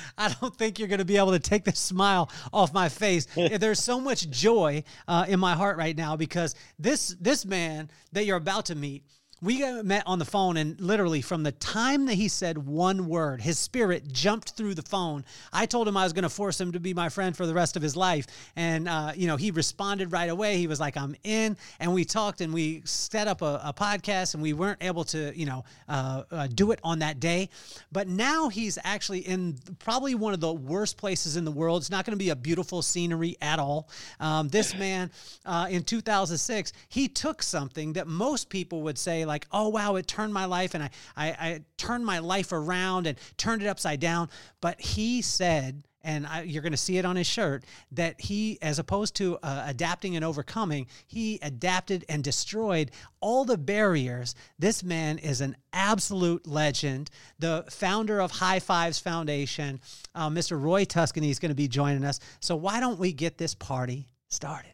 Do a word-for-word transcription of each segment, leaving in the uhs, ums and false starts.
I don't think you're going to be able to take the smile off my face. There's so much joy uh, in my heart right now because this this man that you're about to meet, we got met on the phone, and literally from the time that he said one word, his spirit jumped through the phone. I told him I was going to force him to be my friend for the rest of his life. And, uh, you know, he responded right away. He was like, I'm in. And we talked and we set up a, a podcast, and we weren't able to, you know, uh, uh, do it on that day. But now he's actually in probably one of the worst places in the world. It's not going to be a beautiful scenery at all. Um, this man, uh, in two thousand six, he took something that most people would say, like, oh, wow, it turned my life, and I, I, I turned my life around and turned it upside down. But he said, and I, you're going to see it on his shirt, that he, as opposed to uh, adapting and overcoming, he adapted and destroyed all the barriers. This man is an absolute legend. The founder of High Fives Foundation, uh, Mister Roy Tuscany, is going to be joining us. So why don't we get this party started?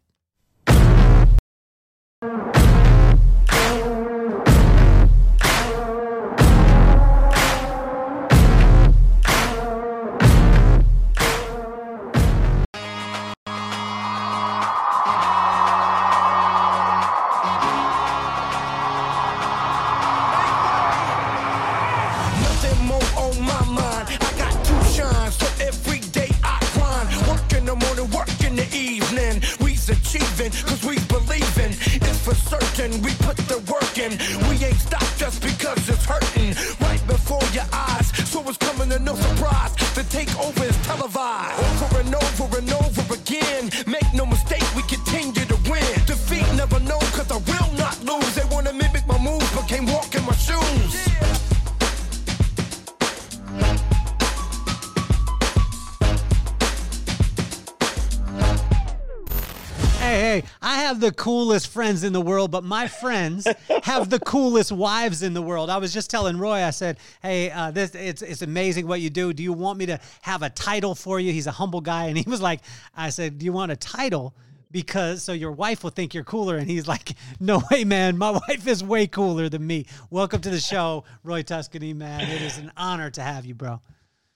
Cause we believin', it's for certain. We put the work in. We ain't stopped just because it's hurting. Right before your eyes, so it's coming to no surprise. The takeover is televised. Over and over and over again. Make no mistake, we continue to win. Defeat never known, cause I will not lose. They wanna mimic my moves, but can't walk in my shoes. Hey, hey, I have the coolest friends in the world, but my friends have the coolest wives in the world. I was just telling Roy, I said, hey, uh, this it's it's amazing what you do. Do you want me to have a title for you? He's a humble guy. And he was like, I said, do you want a title? Because so your wife will think you're cooler. And he's like, no way, man. My wife is way cooler than me. Welcome to the show, Roy Tuscany, man. It is an honor to have you, bro.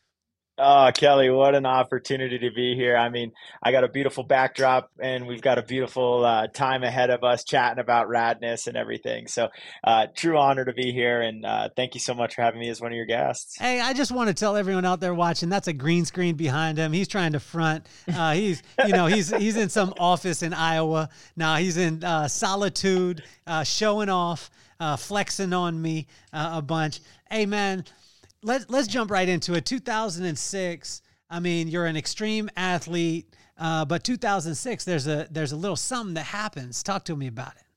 Oh, Kelly, what an opportunity to be here. I mean, I got a beautiful backdrop, and we've got a beautiful uh, time ahead of us chatting about radness and everything. So uh, true honor to be here, and uh, thank you so much for having me as one of your guests. Hey, I just want to tell everyone out there watching, that's a green screen behind him. He's trying to front. Uh, he's, you know, he's he's in some office in Iowa. Now he's in uh, solitude, uh, showing off, uh, flexing on me uh, a bunch. Hey, man. Let's let's jump right into it. two thousand six. I mean, you're an extreme athlete, uh, but two thousand six. There's a there's a little something that happens. Talk to me about it.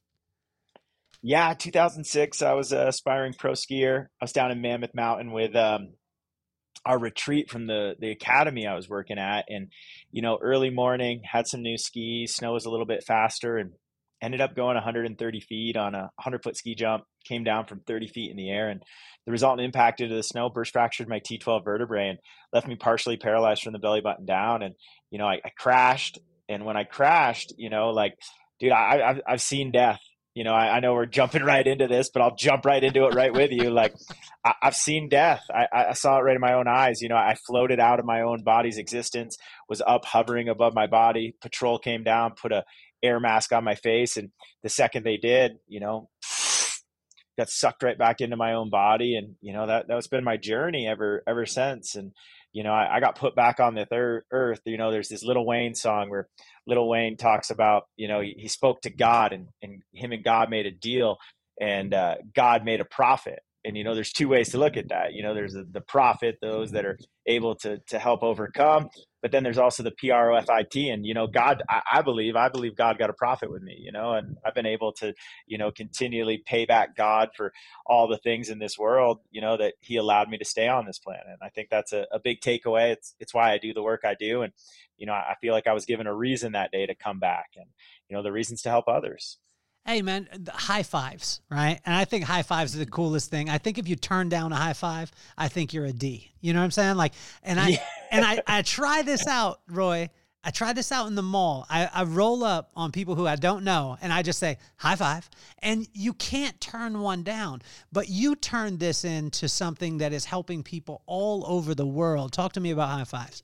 Yeah, two thousand six. I was an aspiring pro skier. I was down in Mammoth Mountain with um, our retreat from the the academy I was working at, and you know, early morning, had some new skis. Snow was a little bit faster, and ended up going one hundred thirty feet on a one hundred foot ski jump. Came down from thirty feet in the air, and the resultant impact into the snow burst fractured my T twelve vertebrae and left me partially paralyzed from the belly button down. And, you know, I, I crashed. And when I crashed, you know, like, dude, I, I've, I've seen death. You know, I, I know we're jumping right into this, but I'll jump right into it right with you. Like, I, I've seen death. I, I saw it right in my own eyes. You know, I floated out of my own body's existence, was up hovering above my body. Patrol came down, put a air mask on my face. And the second they did, you know, got sucked right back into my own body. And, you know, that, that's been my journey ever, ever since. And, you know, I, I got put back on the third earth. You know, there's this Lil Wayne song where Lil Wayne talks about, you know, he, he spoke to God, and, and him and God made a deal, and uh, God made a prophet. And, you know, there's two ways to look at that. You know, there's the, the prophet, those that are able to to help overcome. But then there's also the P R O F I T. And, you know, God, I, I believe, I believe God got a prophet with me, you know, and I've been able to, you know, continually pay back God for all the things in this world, you know, that he allowed me to stay on this planet. And I think that's a, a big takeaway. It's, it's why I do the work I do. And, you know, I feel like I was given a reason that day to come back, and, you know, the reasons to help others. Hey, man, high fives, right? And I think high fives are the coolest thing. I think if you turn down a high five, I think you're a D. You know what I'm saying? Like, and I, yeah. and I, I try this out, Roy, I try this out in the mall. I, I roll up on people who I don't know, and I just say, high five. And you can't turn one down. But you turned this into something that is helping people all over the world. Talk to me about high fives.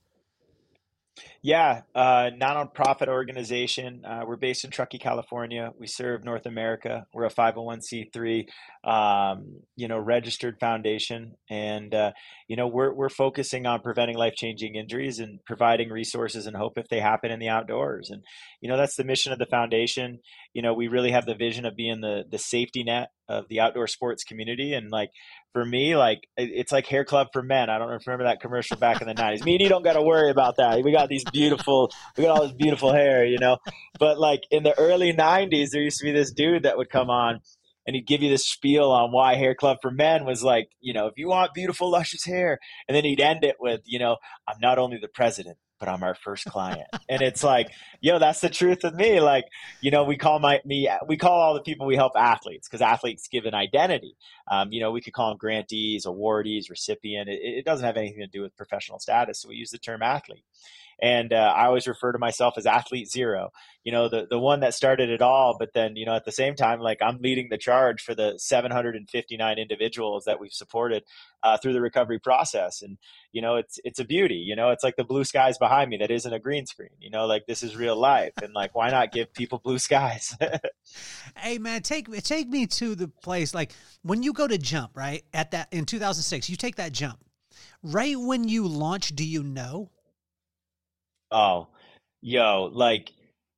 Yeah, uh, non-profit organization. Uh, we're based in Truckee, California. We serve North America. We're a five oh one c three, um, you know, registered foundation, and uh, you know, we're we're focusing on preventing life-changing injuries and providing resources and hope if they happen in the outdoors. And you know, that's the mission of the foundation. You know, we really have the vision of being the the safety net of the outdoor sports community. And like for me, like it's like Hair Club for Men. I don't know if you remember that commercial back in the nineties. Me and you don't got to worry about that. We got these beautiful, we got all this beautiful hair, you know. But like in the early nineties, there used to be this dude that would come on and he'd give you this spiel on why Hair Club for Men was like, you know, if you want beautiful, luscious hair. And then he'd end it with, you know, I'm not only the president, but I'm our first client. And it's like, yo, that's the truth of me. Like, you know, we call my me, we call all the people we help athletes because athletes give an identity. Um, you know, we could call them grantees, awardees, recipient. It, it doesn't have anything to do with professional status. So we use the term athlete. And uh, I always refer to myself as athlete zero, you know, the, the one that started it all. But then, you know, at the same time, like I'm leading the charge for the seven hundred fifty-nine individuals that we've supported uh, through the recovery process. And, you know, it's, it's a beauty, you know, it's like the blue skies behind me. That isn't a green screen, you know, like this is real life. And like, why not give people blue skies? Hey man, take, take me to the place. Like when you go to jump, right at that in two thousand six, you take that jump right when you launch. Do you know? Oh, yo, like,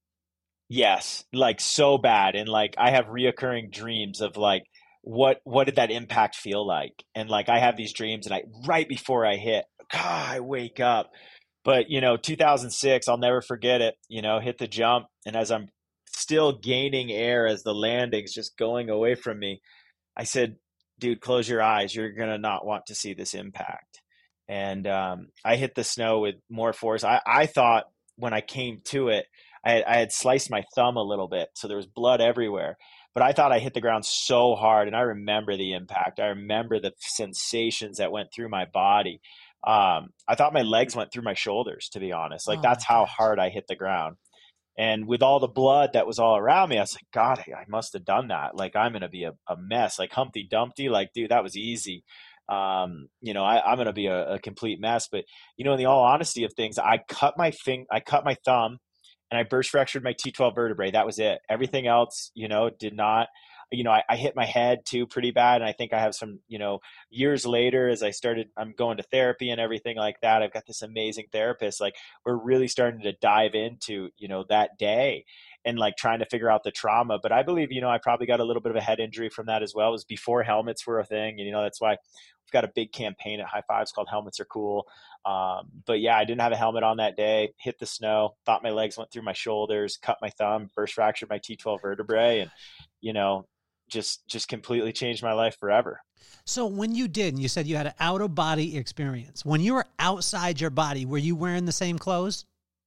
yes, like so bad. And like, I have reoccurring dreams of like, what, what did that impact feel like? And like, I have these dreams and I, right before I hit, God, I wake up. But, you know, two thousand six, I'll never forget it, you know, hit the jump. And as I'm still gaining air, as the landing's just going away from me, I said, dude, close your eyes. You're going to not want to see this impact. And um, I hit the snow with more force. I, I thought when I came to it, I had, I had sliced my thumb a little bit. So there was blood everywhere. But I thought I hit the ground so hard. And I remember the impact. I remember the sensations that went through my body. Um, I thought my legs went through my shoulders, to be honest. Like, oh, that's how hard I hit the ground. And with all the blood that was all around me, I was like, God, I must have done that. Like, I'm going to be a, a mess. Like Humpty Dumpty. Like, dude, that was easy. Um, you know, I, I'm going to be a, a complete mess, but you know, in the all honesty of things, I cut my fing, I cut my thumb and I burst fractured my T twelve vertebrae. That was it. Everything else, you know, did not, you know, I, I hit my head too pretty bad. And I think I have some, you know, years later, as I started, I'm going to therapy and everything like that. I've got this amazing therapist. Like we're really starting to dive into, you know, that day and like trying to figure out the trauma. But I believe, you know, I probably got a little bit of a head injury from that as well. It was before helmets were a thing. And, you know, that's why we've got a big campaign at High Fives called Helmets Are Cool. Um, but yeah, I didn't have a helmet on that day, hit the snow, thought my legs went through my shoulders, cut my thumb, burst fractured my T twelve vertebrae. And, you know, just, just completely changed my life forever. So when you did, and you said you had an out of body experience, when you were outside your body, were you wearing the same clothes?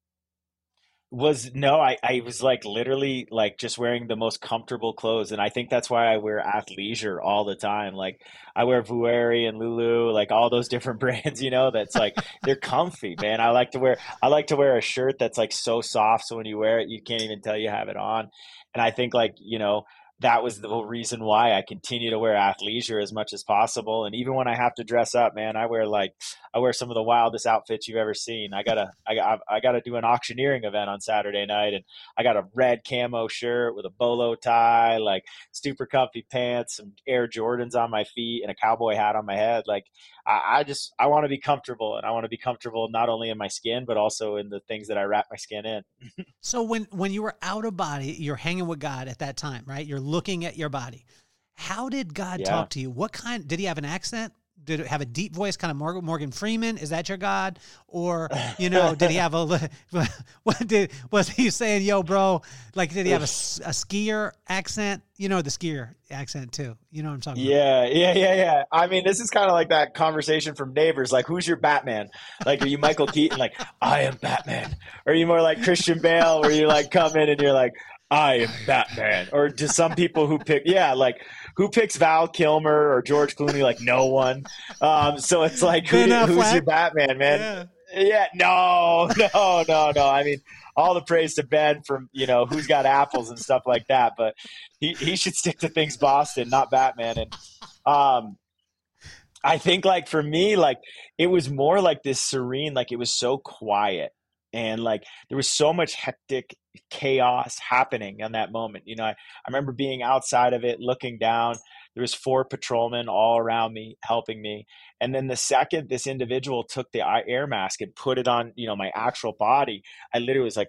Was no, I, I was like literally like just wearing the most comfortable clothes. And I think that's why I wear athleisure all the time. Like I wear Vuori and Lulu, like all those different brands, you know, that's like, they're comfy, man. I like to wear, I like to wear a shirt that's like so soft. So when you wear it, you can't even tell you have it on. And I think like, you know, that was the whole reason why I continue to wear athleisure as much as possible. And even when I have to dress up, man, I wear like, I wear some of the wildest outfits you've ever seen. I gotta, I got, I gotta do an auctioneering event on Saturday night, and I got a red camo shirt with a bolo tie, like super comfy pants, some Air Jordans on my feet, and a cowboy hat on my head. Like, I, I just, I want to be comfortable, and I want to be comfortable not only in my skin, but also in the things that I wrap my skin in. So when, when you were out of body, you're hanging with God at that time, right? You're looking at your body. How did God yeah. talk to you? What kind, did he have an accent? Did it have a deep voice, kind of Morgan, Morgan Freeman? Is that your God? Or, you know, did he have a, what did, was he saying, yo, bro, like, did he have a, a skier accent? You know, the skier accent too. You know what I'm talking yeah, about? Yeah, yeah, yeah, yeah. I mean, this is kind of like that conversation from Neighbors. Like, who's your Batman? Like, are you Michael Keaton? Like, I am Batman. Or are you more like Christian Bale, where you like come in and you're like, I am Batman? Or to some people who pick, yeah, like, who picks Val Kilmer or George Clooney? Like no one. Um, so it's like, who, who's your Batman, man? Yeah, no, no, no, no. I mean, all the praise to Ben from, you know, Who's Got Apples and stuff like that, but he, he should stick to things Boston, not Batman. And um, I think like for me, like it was more like this serene, like it was so quiet and like there was so much hectic chaos happening in that moment. You know, I, I remember being outside of it, looking down. There was four patrolmen all around me, helping me. And then the second this individual took the air mask and put it on, you know, my actual body, I literally was like,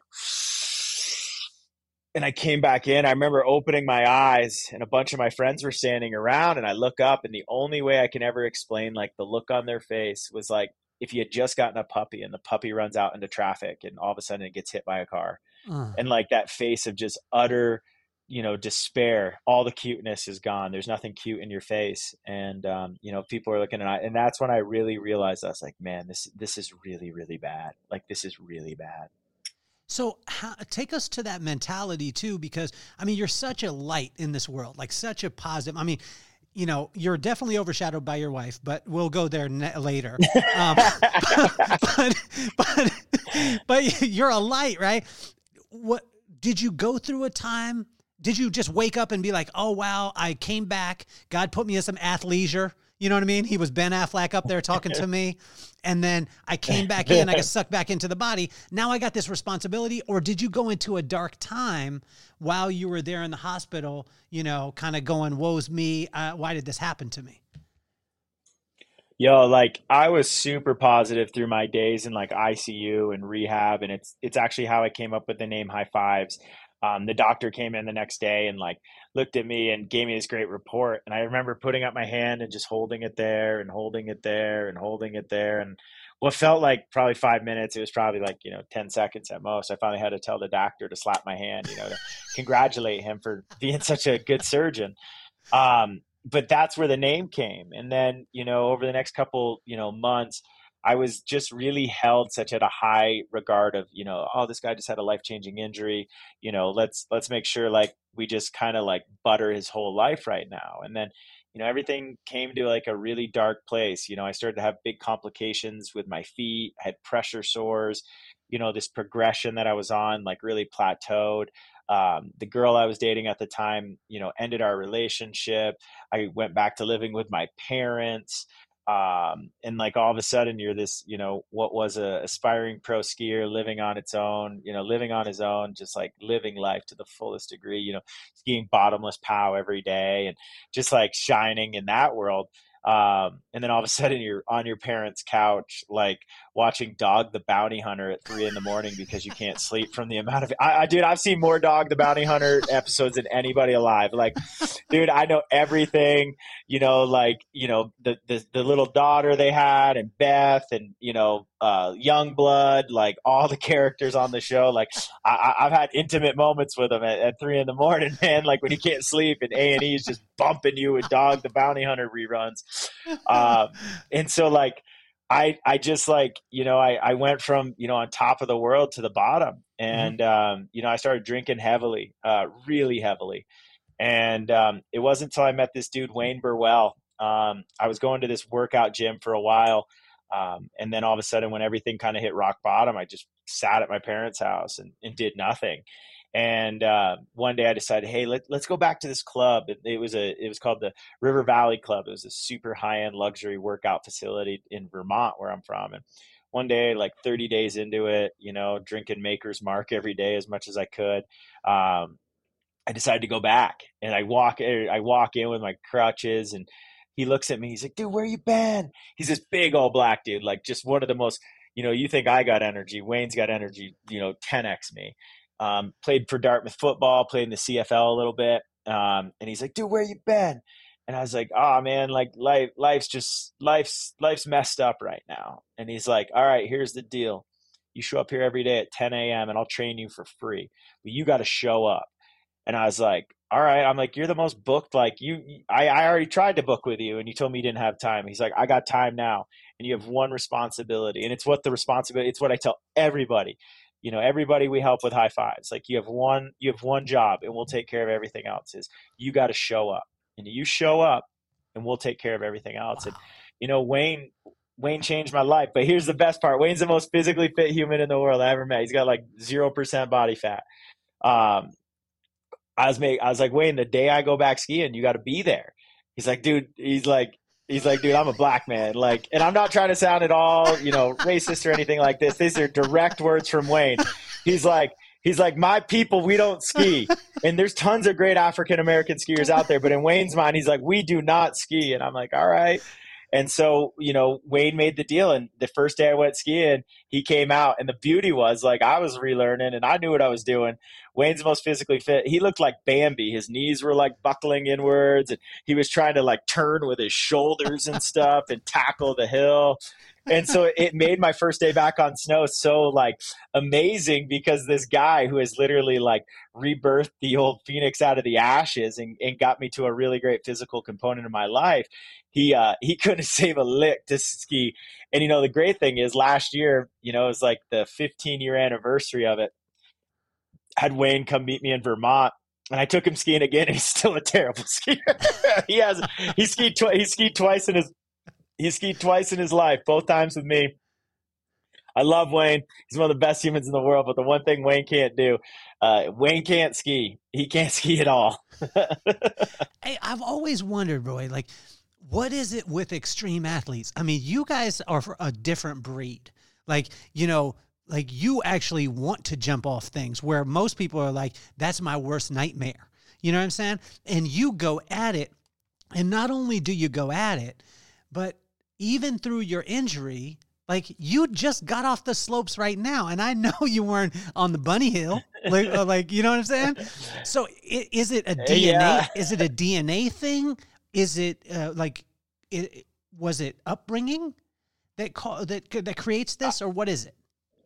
and I came back in. I remember opening my eyes and a bunch of my friends were standing around and I look up and the only way I can ever explain like the look on their face was like if you had just gotten a puppy and the puppy runs out into traffic and all of a sudden it gets hit by a car. Uh. And like that face of just utter, you know, despair, all the cuteness is gone. There's nothing cute in your face. And, um, you know, people are looking at it. And that's when I really realized I was like, man, this, this is really, really bad. Like, this is really bad. So how, take us to that mentality too, because I mean, you're such a light in this world, like such a positive, I mean, you know, you're definitely overshadowed by your wife, but we'll go there ne- later. Um, but, but, but, but you're a light, right? What, did you go through a time? Did you just wake up and be like, oh, wow, I came back. God put me in some athleisure. You know what I mean? He was Ben Affleck up there talking to me. And then I came back in, I got sucked back into the body. Now I got this responsibility. Or did you go into a dark time while you were there in the hospital, you know, kind of going, woe's me. Uh, why did this happen to me? Yo, like I was super positive through my days in like I C U and rehab. And it's, it's actually how I came up with the name High Fives. Um, the doctor came in the next day and like looked at me and gave me this great report. And I remember putting up my hand and just holding it there and holding it there and holding it there. And what felt like probably five minutes, it was probably like, you know, ten seconds at most. I finally had to tell the doctor to slap my hand, you know, to congratulate him for being such a good surgeon. Um, but that's where the name came. And then, you know, over the next couple, you know, months, I was just really held such at a high regard of, you know, oh, this guy just had a life-changing injury. You know, let's, let's make sure like we just kind of like butter his whole life right now. And then, you know, everything came to like a really dark place. You know, I started to have big complications with my feet, I had pressure sores, you know, this progression that I was on like really plateaued. Um, the girl I was dating at the time, you know, ended our relationship. I went back to living with my parents. Um, and like all of a sudden you're this, you know, what was a aspiring pro skier living on its own, you know, living on his own, just like living life to the fullest degree, you know, skiing bottomless pow every day and just like shining in that world. Um, and then all of a sudden you're on your parents' couch, like watching Dog the Bounty Hunter at three in the morning because you can't sleep from the amount of, I, I dude, I've seen more Dog the Bounty Hunter episodes than anybody alive. Like, dude, I know everything, you know, like, you know, the, the, the little daughter they had and Beth and, you know, uh, Youngblood, like all the characters on the show. Like I, I've had intimate moments with them at, at three in the morning, man, like when you can't sleep and A and E is just bumping you with Dog the Bounty Hunter reruns. Um, and so like, I, I just like, you know, I, I went from, you know, on top of the world to the bottom and, mm-hmm. um, you know, I started drinking heavily, uh, really heavily. And, um, it wasn't until I met this dude, Wayne Burwell. Um, I was going to this workout gym for a while. Um, and then all of a sudden when everything kind of hit rock bottom, I just sat at my parents' house and, and did nothing. And uh, one day I decided, hey, let, let's go back to this club. It, it was a, it was called the River Valley Club. It was a super high-end luxury workout facility in Vermont, where I'm from. And one day, like thirty days into it, you know, drinking Maker's Mark every day as much as I could, um, I decided to go back. And I walk, I walk in with my crutches, and he looks at me. He's like, dude, where you been? He's this big old black dude, like just one of the most, you know, you think I got energy. Wayne's got energy, you know, ten X me. Um, played for Dartmouth football, played in the C F L a little bit. Um, and he's like, dude, where you been? And I was like, oh man, like life, life's just, life's, life's messed up right now. And he's like, all right, here's the deal. You show up here every day at ten a.m. and I'll train you for free, but you got to show up. And I was like, all right. I'm like, you're the most booked. Like you, I, I already tried to book with you and you told me you didn't have time. He's like, I got time now. And you have one responsibility. And it's what the responsibility, it's what I tell everybody. You know, everybody we help with High Fives, like you have one, you have one job and we'll take care of everything else. Is you got to show up, and you show up and we'll take care of everything else. Wow. And, you know, Wayne, Wayne changed my life. But here's the best part. Wayne's the most physically fit human in the world I ever met. He's got like zero percent body fat. Um, I was make, I was like, Wayne, the day I go back skiing, you got to be there. He's like, dude, he's like, he's like, dude, I'm a black man. Like, and I'm not trying to sound at all, you know, racist or anything like this. These are direct words from Wayne. He's like, he's like, my people, we don't ski. And there's tons of great African-American skiers out there. But in Wayne's mind, he's like, we do not ski. And I'm like, all right. And so, you know, Wayne made the deal. And the first day I went skiing, he came out. And the beauty was, like, I was relearning and I knew what I was doing. Wayne's most physically fit. He looked like Bambi. His knees were like buckling inwards. And he was trying to like turn with his shoulders and stuff and tackle the hill. And so it made my first day back on snow so like amazing, because this guy who has literally like rebirthed the old Phoenix out of the ashes and, and got me to a really great physical component of my life, he uh, he couldn't save a lick to ski. And, you know, the great thing is last year, you know, it was like the fifteen year anniversary of it. I had Wayne come meet me in Vermont. And I took him skiing again, and he's still a terrible skier. he has he skied tw- he skied twice in his He skied twice in his life, both times with me. I love Wayne. He's one of the best humans in the world, but the one thing Wayne can't do, uh, Wayne can't ski. He can't ski at all. Hey, I've always wondered, Roy, like, what is it with extreme athletes? I mean, you guys are a different breed. Like, you know, like you actually want to jump off things where most people are like, that's my worst nightmare. You know what I'm saying? And you go at it. And not only do you go at it, but even through your injury, like you just got off the slopes right now. And I know you weren't on the bunny hill, like, like, you know what I'm saying? So is it a D N A? Yeah. Is it a D N A thing? Is it uh, like, it, was it upbringing that, ca- that, that creates this, or what is it?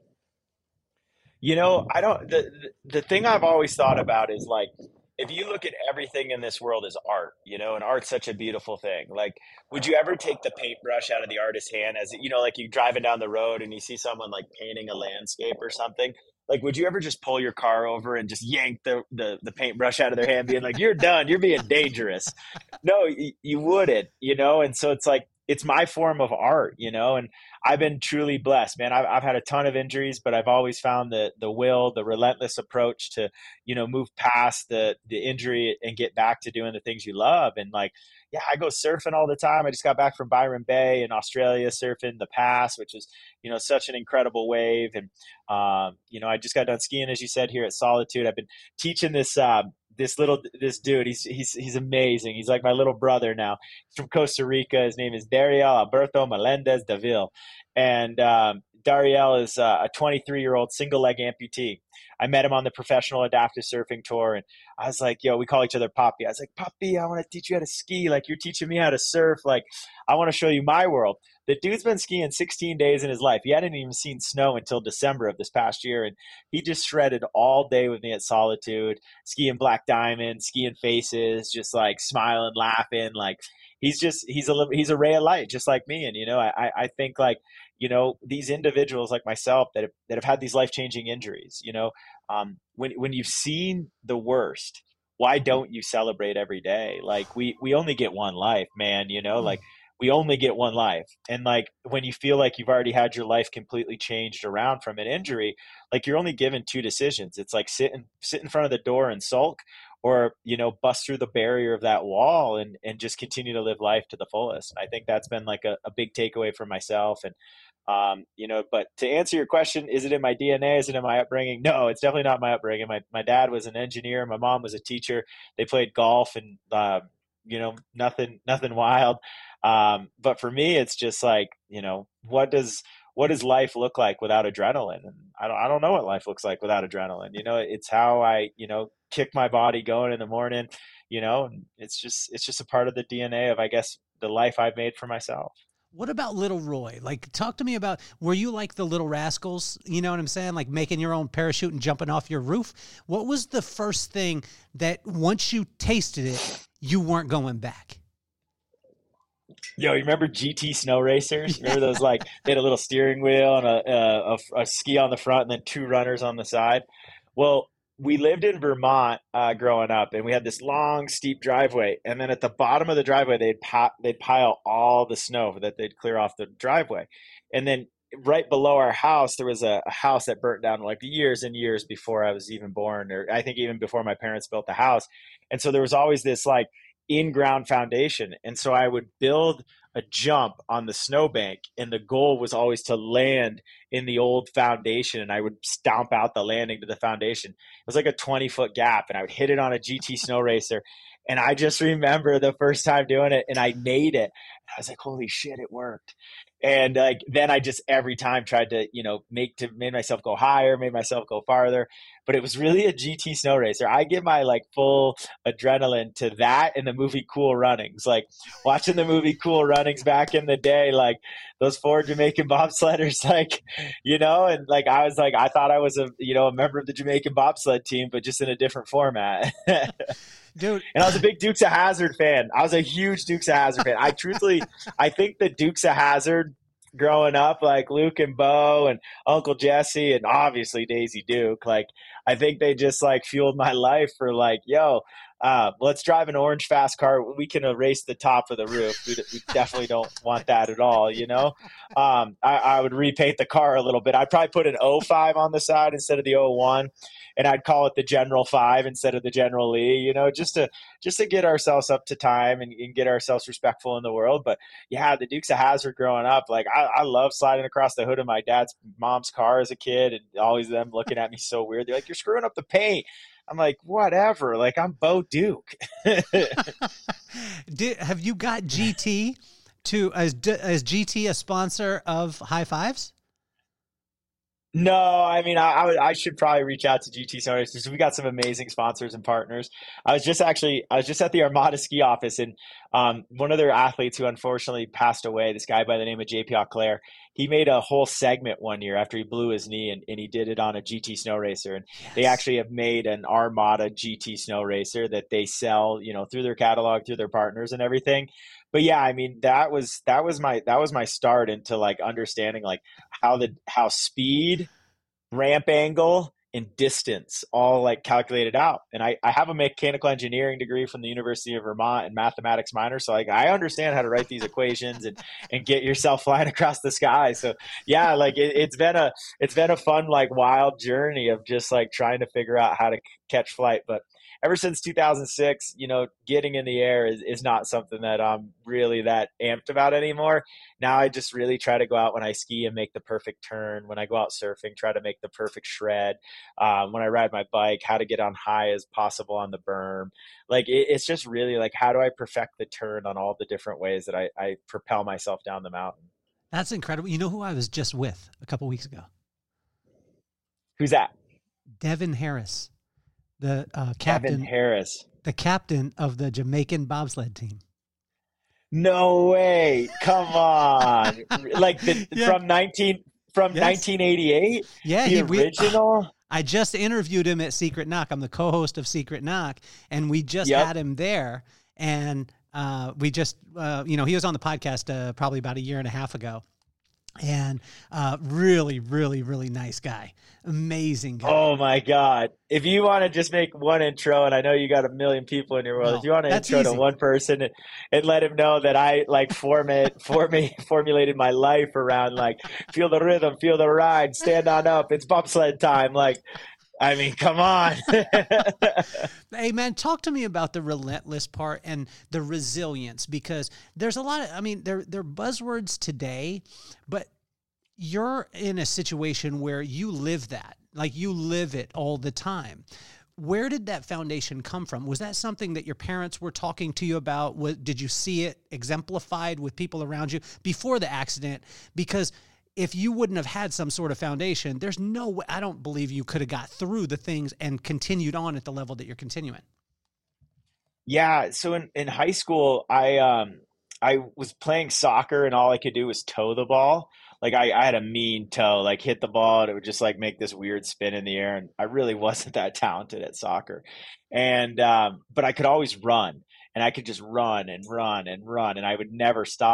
You know, I don't, the, the thing I've always thought about is like, if you look at everything in this world as art, you know, and art's such a beautiful thing. Like, would you ever take the paintbrush out of the artist's hand as, you know, like you driving down the road and you see someone like painting a landscape or something? Like, would you ever just pull your car over and just yank the, the, the paintbrush out of their hand being like, you're done, you're being dangerous? No, you, you wouldn't, you know? And so it's like, it's my form of art, you know, and I've been truly blessed, man. I've, I've had a ton of injuries, but I've always found the the will, the relentless approach to, you know, move past the the injury and get back to doing the things you love. And like, yeah, I go surfing all the time. I just got back from Byron Bay in Australia, surfing the Pass, which is, you know, such an incredible wave. And, um, you know, I just got done skiing, as you said, here at Solitude. I've been teaching this, um, this little, this dude, he's, he's, he's amazing. He's like my little brother now. He's from Costa Rica. His name is Dariel Alberto Melendez Davil. And, um, Dariel is uh, a twenty-three year old single leg amputee. I met him on the professional adaptive surfing tour, and I was like, yo, we call each other Poppy. I was like, Poppy, I want to teach you how to ski. Like, you're teaching me how to surf. Like, I want to show you my world. The dude's been skiing sixteen days in his life. He hadn't even seen snow until December of this past year. And he just shredded all day with me at Solitude, skiing Black Diamond, skiing faces, just like smiling, laughing. Like, he's just, he's a, he's a ray of light, just like me. And, you know, I, I think like, you know, these individuals like myself that have, that have had these life-changing injuries, you know, um, when, when you've seen the worst, why don't you celebrate every day? Like, we, we only get one life, man, you know, like we only get one life. And like, when you feel like you've already had your life completely changed around from an injury, like you're only given two decisions. It's like sit in, sit in front of the door and sulk, or, you know, bust through the barrier of that wall and, and just continue to live life to the fullest. And I think that's been like a, a big takeaway for myself. And, Um, you know, but to answer your question, is it in my D N A? Is it in my upbringing? No, it's definitely not my upbringing. My, my dad was an engineer. My mom was a teacher. They played golf and, uh, you know, nothing, nothing wild. Um, but for me, it's just like, you know, what does, what does life look like without adrenaline? And I don't, I don't know what life looks like without adrenaline. You know, it's how I, you know, kick my body going in the morning, you know, and it's just, it's just a part of the D N A of, I guess, the life I've made for myself. What about Little Roy? Like, talk to me about, were you like the Little Rascals? You know what I'm saying? Like making your own parachute and jumping off your roof. What was the first thing that once you tasted it, you weren't going back? Yo, you remember G T Snow Racers? Remember those, like, they had a little steering wheel and a, a, a, a ski on the front and then two runners on the side? Well, we lived in Vermont uh, growing up, and we had this long, steep driveway. And then at the bottom of the driveway, they'd pi- they'd pile all the snow that they'd clear off the driveway. And then right below our house, there was a, a house that burnt down like years and years before I was even born, or I think even before my parents built the house. And so there was always this like in-ground foundation. And so I would build a jump on the snowbank, and the goal was always to land in the old foundation, and I would stomp out the landing to the foundation. It was like a twenty foot gap, and I would hit it on a G T snow racer. And I just remember the first time doing it, and I made it. I was like, holy shit, it worked. And like, then I just every time tried to, you know, make to made myself go higher, made myself go farther. But it was really a G T snow racer. I give my like full adrenaline to that and the movie Cool Runnings. Like watching the movie Cool Runnings back in the day, like those four Jamaican bobsledders, like, you know, and like I was like, I thought I was a, you know, a member of the Jamaican bobsled team, but just in a different format. Dude. And I was a big Dukes of Hazzard fan. I was a huge Dukes of Hazzard fan. I truthfully, I think the Dukes of Hazzard growing up, like Luke and Bo and Uncle Jesse and obviously Daisy Duke, like I think they just like fueled my life for like, yo, uh, let's drive an orange fast car. We can erase the top of the roof. We, we definitely don't want that at all, you know? Um, I, I would repaint the car a little bit. I'd probably put an oh five on the side instead of the oh one. And I'd call it the General Five instead of the General Lee, you know, just to just to get ourselves up to time and, and get ourselves respectful in the world. But yeah, the Dukes of Hazzard growing up, like I, I love sliding across the hood of my dad's mom's car as a kid, and always them looking at me so weird. They're like, "You're screwing up the paint." I'm like, whatever. Like I'm Bo Duke. Did, have you got G T to as as G T a sponsor of High Fives? No, I mean, I, I would, I should probably reach out to G T Snow Racers. We got some amazing sponsors and partners. I was just actually, I was just at the Armada ski office, and um, one of their athletes who unfortunately passed away, this guy by the name of J P Auclair, he made a whole segment one year after he blew his knee, and, and he did it on a G T Snow Racer. And yes. They actually have made an Armada G T Snow Racer that they sell, you know, through their catalog, through their partners and everything. But yeah, I mean, that was, that was my, that was my start into like understanding like how the, how speed, ramp angle, and distance all like calculated out. And I, I have a mechanical engineering degree from the University of Vermont and mathematics minor. So like I understand how to write these equations and, and get yourself flying across the sky. So yeah, like it, it's been a, it's been a fun, like wild journey of just like trying to figure out how to c- catch flight. But ever since two thousand six, you know, getting in the air is, is not something that I'm really that amped about anymore. Now I just really try to go out when I ski and make the perfect turn. When I go out surfing, try to make the perfect shred. Um, when I ride my bike, how to get on high as possible on the berm. Like it, it's just really like, how do I perfect the turn on all the different ways that I, I propel myself down the mountain? That's incredible. You know who I was just with a couple weeks ago? Who's that? Devin Harris. The uh, captain, Devin Harris, the captain of the Jamaican bobsled team. No way! Come on, like the, yeah. from nineteen from yes. nineteen eighty-eight. Yeah, the he, original. We, I just interviewed him at Secret Knock. I'm the co-host of Secret Knock, and we just yep. had him there. And uh, we just, uh, you know, he was on the podcast uh, probably about a year and a half ago. And uh, really, really, really nice guy. Amazing guy. Oh, my God. If you want to just make one intro, and I know you got a million people in your world, no, if you want to intro easy. to one person and, and let him know that I, like, format, format, formulated my life around, like, feel the rhythm, feel the ride, stand on up, it's bobsled time, like, I mean, come on. Hey, man, talk to me about the relentless part and the resilience, because there's a lot of, I mean, they're, they're buzzwords today, but you're in a situation where you live that, like you live it all the time. Where did that foundation come from? Was that something that your parents were talking to you about? What, did you see it exemplified with people around you before the accident? Because if you wouldn't have had some sort of foundation, there's no way, I don't believe you could have got through the things and continued on at the level that you're continuing. Yeah. So in, in high school, I, um, I was playing soccer and all I could do was toe the ball. Like I, I had a mean toe, like hit the ball and it would just like make this weird spin in the air. And I really wasn't that talented at soccer. And, um, but I could always run, and I could just run and run and run, and I would never stop.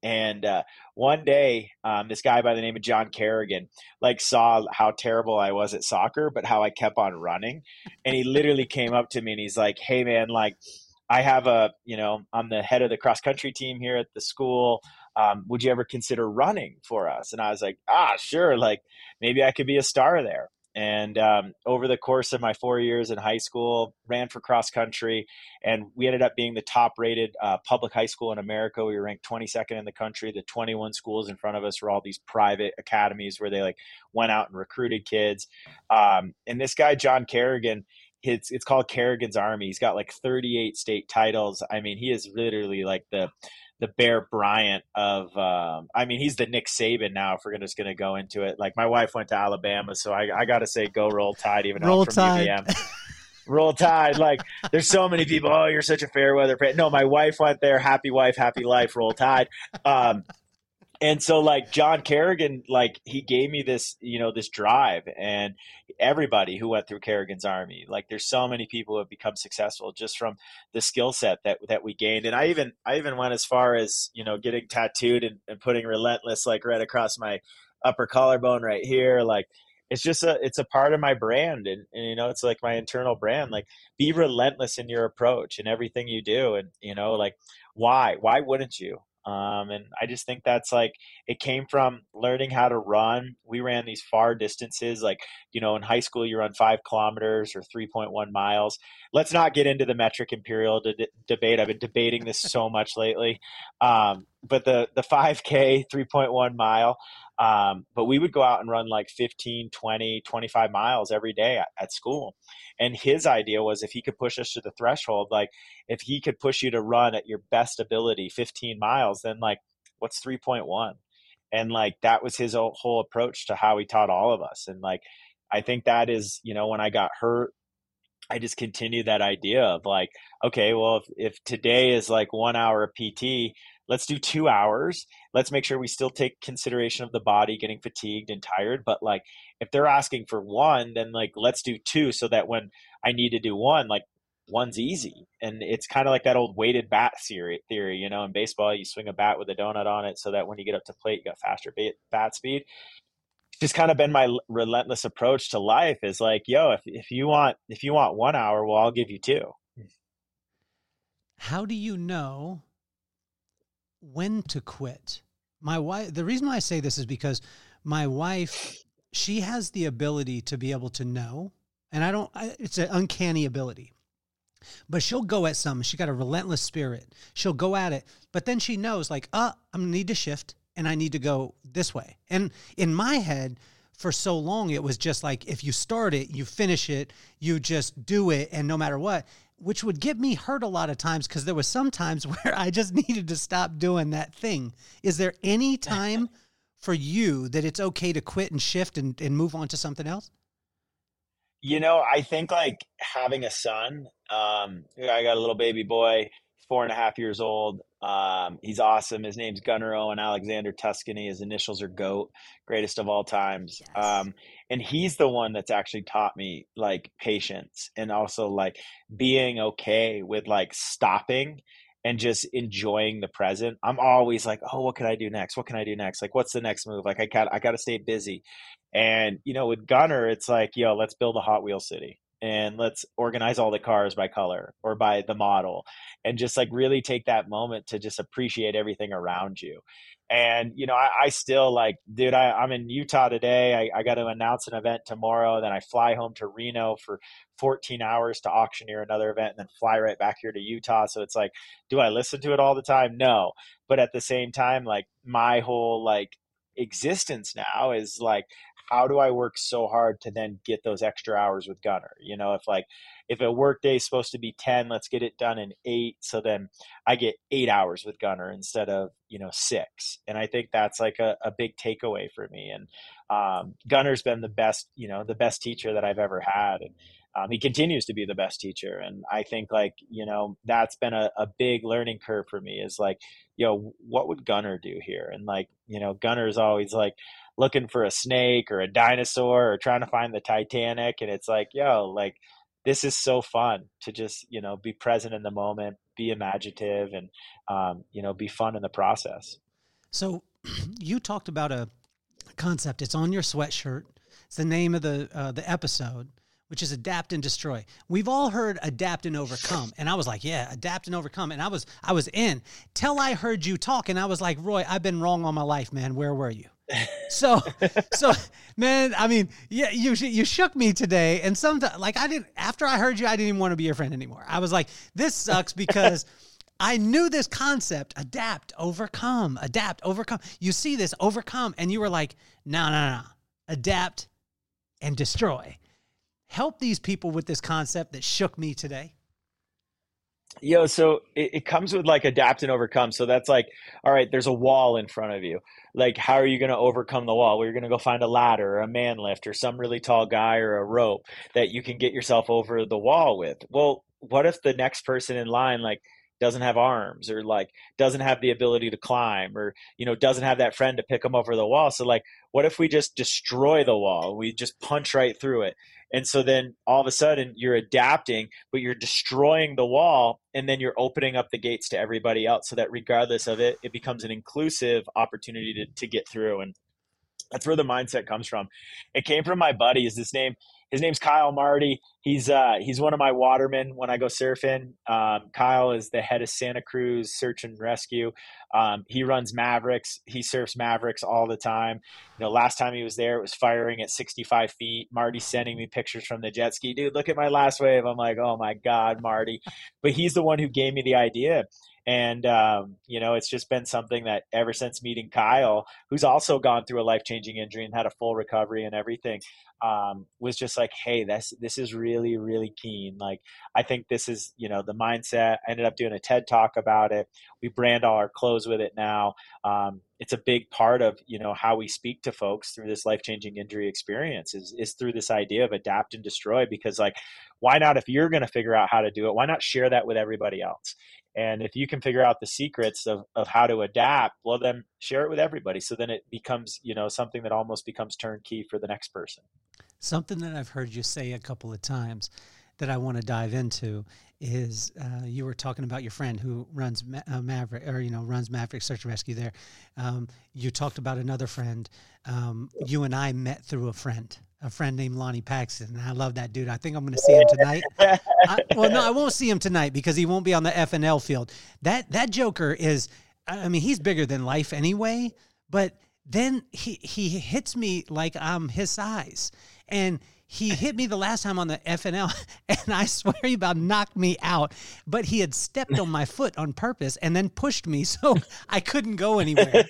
And uh, one day, um, this guy by the name of John Kerrigan, like saw how terrible I was at soccer, but how I kept on running. And he literally came up to me and he's like, "Hey man, like I have a, you know, I'm the head of the cross country team here at the school. Um, would you ever consider running for us?" And I was like, "Ah, sure. Like maybe I could be a star there." And um, over the course of my four years in high school, ran for cross country, and we ended up being the top rated uh, public high school in America. We were ranked twenty-second in the country. The twenty-one schools in front of us were all these private academies where they like went out and recruited kids. Um, and this guy, John Kerrigan, it's, it's called Kerrigan's Army. He's got like thirty-eight state titles. I mean, he is literally like the the Bear Bryant of, um, I mean, he's the Nick Saban now, if we're just going to go into it. Like my wife went to Alabama, so I, I got to say, go Roll Tide, even though I'm from Tide. U V M. Roll Tide. Like there's so many people, oh, you're such a fair weather fan. No, my wife went there. Happy wife, happy life, Roll Tide. Um, and so like John Kerrigan, like he gave me this, you know, this drive, and everybody who went through Kerrigan's Army, like there's so many people who have become successful just from the skill set that, that we gained. And I even, I even went as far as, you know, getting tattooed and, and putting Relentless, like right across my upper collarbone right here. Like, it's just a, it's a part of my brand. And, and, you know, it's like my internal brand, like be relentless in your approach and everything you do. And, you know, like why, why wouldn't you? Um, and I just think that's like, it came from learning how to run. We ran these far distances, like, you know, in high school, you run five kilometers or three point one miles. Let's not get into the metric imperial de- debate. I've been debating this so much lately. Um, but the, the five K, three point one mile, um, but we would go out and run like fifteen, twenty, twenty-five miles every day at, at school. And his idea was if he could push us to the threshold, like if he could push you to run at your best ability fifteen miles, then like what's three point one? And like that was his whole approach to how he taught all of us. And like I think that is, you know, when I got hurt, I just continued that idea of like, okay, well, if, if today is like one hour of P T, let's do two hours. Let's make sure we still take consideration of the body getting fatigued and tired. But like, if they're asking for one, then like, let's do two so that when I need to do one, like one's easy. And it's kind of like that old weighted bat theory, theory, you know, in baseball, you swing a bat with a donut on it so that when you get up to plate, you got faster bat speed. Just kind of been my relentless approach to life is like, yo, if, if you want, if you want one hour, well, I'll give you two. How do you know when to quit? My wife, the reason why I say this is because my wife, she has the ability to be able to know, and I don't, I, it's an uncanny ability, but she'll go at something. She got a relentless spirit. She'll go at it, but then she knows like, uh, I'm gonna need to shift and I need to go this way. And in my head, for so long, it was just like, if you start it, you finish it, you just do it. And no matter what, which would get me hurt a lot of times, because there was some times where I just needed to stop doing that thing. Is there any time for you that it's okay to quit and shift and, and move on to something else? You know, I think like having a son, um, I got a little baby boy, he's four and a half years old. Um, he's awesome. His name's Gunnar Owen Alexander Tuscany. His initials are GOAT, greatest of all times. Yes. Um, and he's the one that's actually taught me like patience and also like being okay with like stopping and just enjoying the present. I'm always like, oh, what can I do next? What can I do next? Like, what's the next move? Like, I got, I got to stay busy. And, you know, with Gunnar, it's like, yo, let's build a Hot Wheel city and let's organize all the cars by color or by the model and just like really take that moment to just appreciate everything around you. And, you know, I, I still like, dude, I, I'm in Utah today. I, I got to announce an event tomorrow. Then I fly home to Reno for fourteen hours to auctioneer another event and then fly right back here to Utah. So it's like, do I listen to it all the time? No. But at the same time, like my whole like existence now is like, how do I work so hard to then get those extra hours with Gunnar? You know, if like, if a work day is supposed to be ten, let's get it done in eight. So then I get eight hours with Gunnar instead of, you know, six. And I think that's like a, a big takeaway for me. And um, Gunnar's been the best, you know, the best teacher that I've ever had. And um, he continues to be the best teacher. And I think like, you know, that's been a, a big learning curve for me is like, yo, what would Gunnar do here? And like, you know, Gunnar's always like, looking for a snake or a dinosaur or trying to find the Titanic. And it's like, yo, like, this is so fun to just, you know, be present in the moment, be imaginative and, um, you know, be fun in the process. So you talked about a concept. It's on your sweatshirt. It's the name of the uh, the episode, which is adapt and destroy. We've all heard adapt and overcome. And I was like, yeah, adapt and overcome. And I was I was in till I heard you talk. And I was like, Roy, I've been wrong all my life, man. Where were you? So, so man, I mean, yeah, you you shook me today. And sometimes, like I didn't, after I heard you, I didn't even want to be your friend anymore. I was like, this sucks because I knew this concept, adapt, overcome, adapt, overcome. You see this, overcome. And you were like, no, no, no, adapt and destroy. Help these people with this concept that shook me today. Yo, so it, it comes with like adapt and overcome. So that's like, all right, there's a wall in front of you. Like, how are you going to overcome the wall? Well, you're going to go find a ladder or a man lift or some really tall guy or a rope that you can get yourself over the wall with. Well, what if the next person in line, like, doesn't have arms or like doesn't have the ability to climb or, you know, doesn't have that friend to pick them over the wall? So like, what if we just destroy the wall? We just punch right through it. And so then all of a sudden you're adapting, but you're destroying the wall, and then you're opening up the gates to everybody else so that regardless of it, it becomes an inclusive opportunity to, to get through. And that's where the mindset comes from. It came from my buddy. Is his name? His name's Kyle Marty. He's uh, he's one of my watermen when I go surfing. Um, Kyle is the head of Santa Cruz Search and Rescue. Um, he runs Mavericks. He surfs Mavericks all the time. You know, last time he was there, it was firing at sixty-five feet. Marty's sending me pictures from the jet ski. Dude, look at my last wave. I'm like, oh my God, Marty. But he's the one who gave me the idea. And, um, you know, it's just been something that ever since meeting Kyle, who's also gone through a life-changing injury and had a full recovery and everything, um, was just like, hey, this, this is really, really keen. Like, I think this is, you know, the mindset. I ended up doing a TED talk about it. We brand all our clothes with it now. Um, it's a big part of, you know, how we speak to folks through this life-changing injury experience is, is through this idea of adapt and destroy, because like, why not, if you're going to figure out how to do it, why not share that with everybody else? And if you can figure out the secrets of, of how to adapt, well, then share it with everybody. So then it becomes, you know, something that almost becomes turnkey for the next person. Something that I've heard you say a couple of times that I want to dive into is uh, you were talking about your friend who runs Ma- uh, Maverick, or, you know, runs Maverick Search and Rescue there. Um, you talked about another friend. Um, you and I met through a friend. A friend named Lonnie Paxton. And I love that dude. I think I'm going to see him tonight. I, well, no, I won't see him tonight because he won't be on the F N L field. That that joker is, I mean, he's bigger than life anyway, but then he, he hits me like I'm his size. And he hit me the last time on the F N L, and I swear he about knocked me out. But he had stepped on my foot on purpose and then pushed me, so I couldn't go anywhere.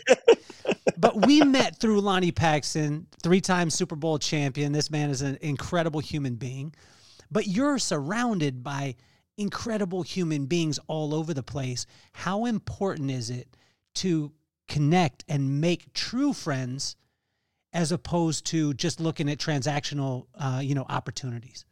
But we met through Lonnie Paxton, three-time Super Bowl champion. This man is an incredible human being. But you're surrounded by incredible human beings all over the place. How important is it to connect and make true friends as opposed to just looking at transactional, uh, you know, opportunities?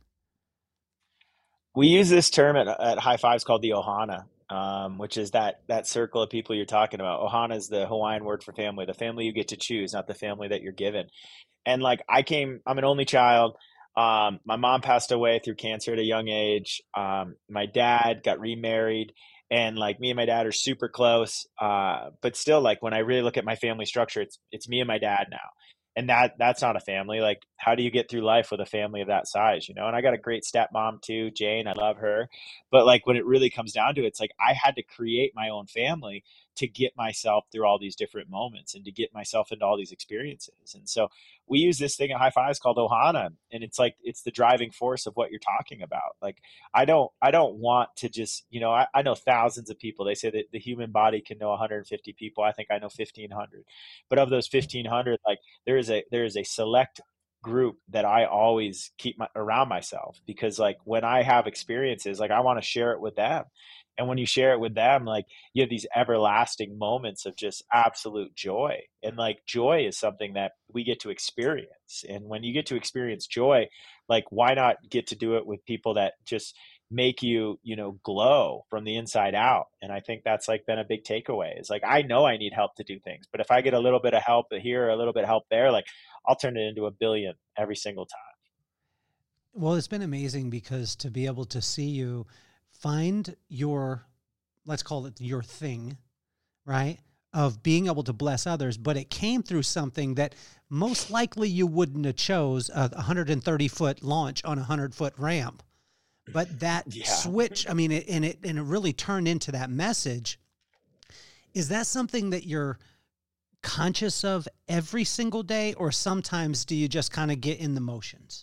We use this term at, at High Fives called the Ohana, um, which is that that circle of people you're talking about. Ohana is the Hawaiian word for family, the family you get to choose, not the family that you're given. And like I came, I'm an only child. Um, my mom passed away through cancer at a young age. Um, my dad got remarried. And like me and my dad are super close. Uh, but still, like when I really look at my family structure, it's it's me and my dad now. And that that's not a family. Like, how do you get through life with a family of that size, you know? And I got a great stepmom too, Jane. I love her. But like when it really comes down to it, it's like I had to create my own family to get myself through all these different moments and to get myself into all these experiences. And so we use this thing at High Fives called Ohana. And it's like, it's the driving force of what you're talking about. Like, I don't, I don't want to just, you know, I, I know thousands of people. They say that the human body can know one hundred fifty people. I think I know fifteen hundred, but of those fifteen hundred, like there is a, there is a select group that I always keep my, around myself, because like when I have experiences, like I want to share it with them. And when you share it with them, like you have these everlasting moments of just absolute joy. And like joy is something that we get to experience. And when you get to experience joy, like why not get to do it with people that just make you, you know, glow from the inside out? And I think that's like been a big takeaway. It's like, I know I need help to do things, but if I get a little bit of help here, or a little bit of help there, like I'll turn it into a billion every single time. Well, it's been amazing because to be able to see you find your, let's call it your thing, right? of being able to bless others, but it came through something that most likely you wouldn't have chose, a one hundred thirty foot launch on a one hundred foot ramp. But that Yeah. switch, I mean, it, and it and it really turned into that message. Is that something that you're conscious of every single day, or sometimes do you just kind of get in the motions?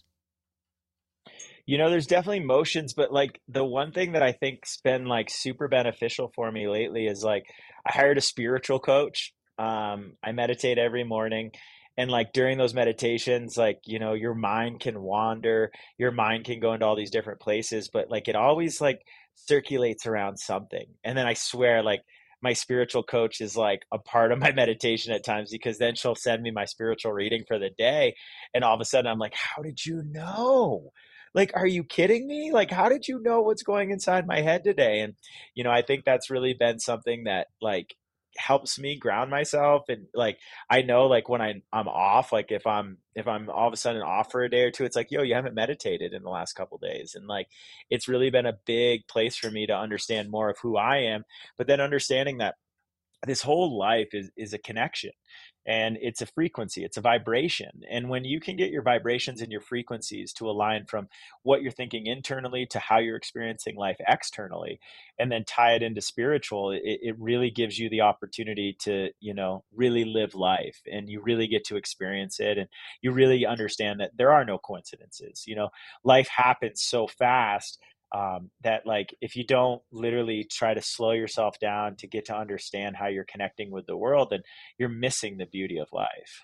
You know, there's definitely motions, but like the one thing that I think's been like super beneficial for me lately is like I hired a spiritual coach. Um, I meditate every morning. And like during those meditations, like, you know, your mind can wander, your mind can go into all these different places, but like it always like circulates around something. And then I swear, like my spiritual coach is like a part of my meditation at times, because then she'll send me my spiritual reading for the day. And all of a sudden I'm like, how did you know? Like, are you kidding me? Like, how did you know what's going inside my head today? And, you know, I think that's really been something that like helps me ground myself. And like, I know like when I, I'm off, like if I'm, if I'm all of a sudden off for a day or two, it's like, yo, you haven't meditated in the last couple of days. And like, it's really been a big place for me to understand more of who I am, but then understanding that this whole life is, is a connection, and it's a frequency, it's a vibration. And when you can get your vibrations and your frequencies to align from what you're thinking internally to how you're experiencing life externally, and then tie it into spiritual, it, it really gives you the opportunity to, you know, really live life, and you really get to experience it. And you really understand that there are no coincidences. You know, life happens so fast um, that like if you don't literally try to slow yourself down to get to understand how you're connecting with the world, then you're missing the beauty of life.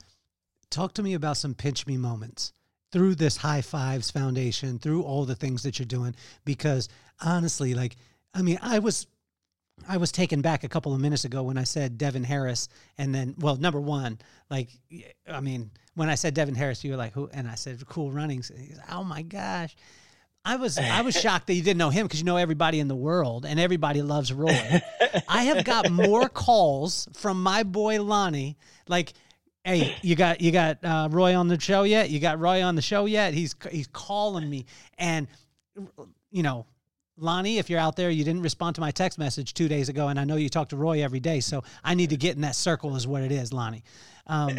Talk to me about some pinch me moments through this High Fives Foundation, through all the things that you're doing, because honestly, like, I mean, I was, I was taken back a couple of minutes ago when I said Devin Harris, and then, well, number one, like, I mean, when I said Devin Harris, you were like, who? And I said, Cool Runnings. Oh my gosh. I was I was shocked that you didn't know him, because you know everybody in the world and everybody loves Roy. I have got more calls from my boy Lonnie, like, hey, you got you got uh, Roy on the show yet? You got Roy on the show yet? He's he's calling me, and you know, Lonnie, if you're out there, you didn't respond to my text message two days ago, and I know you talk to Roy every day, so I need to get in that circle, is what it is, Lonnie. Um,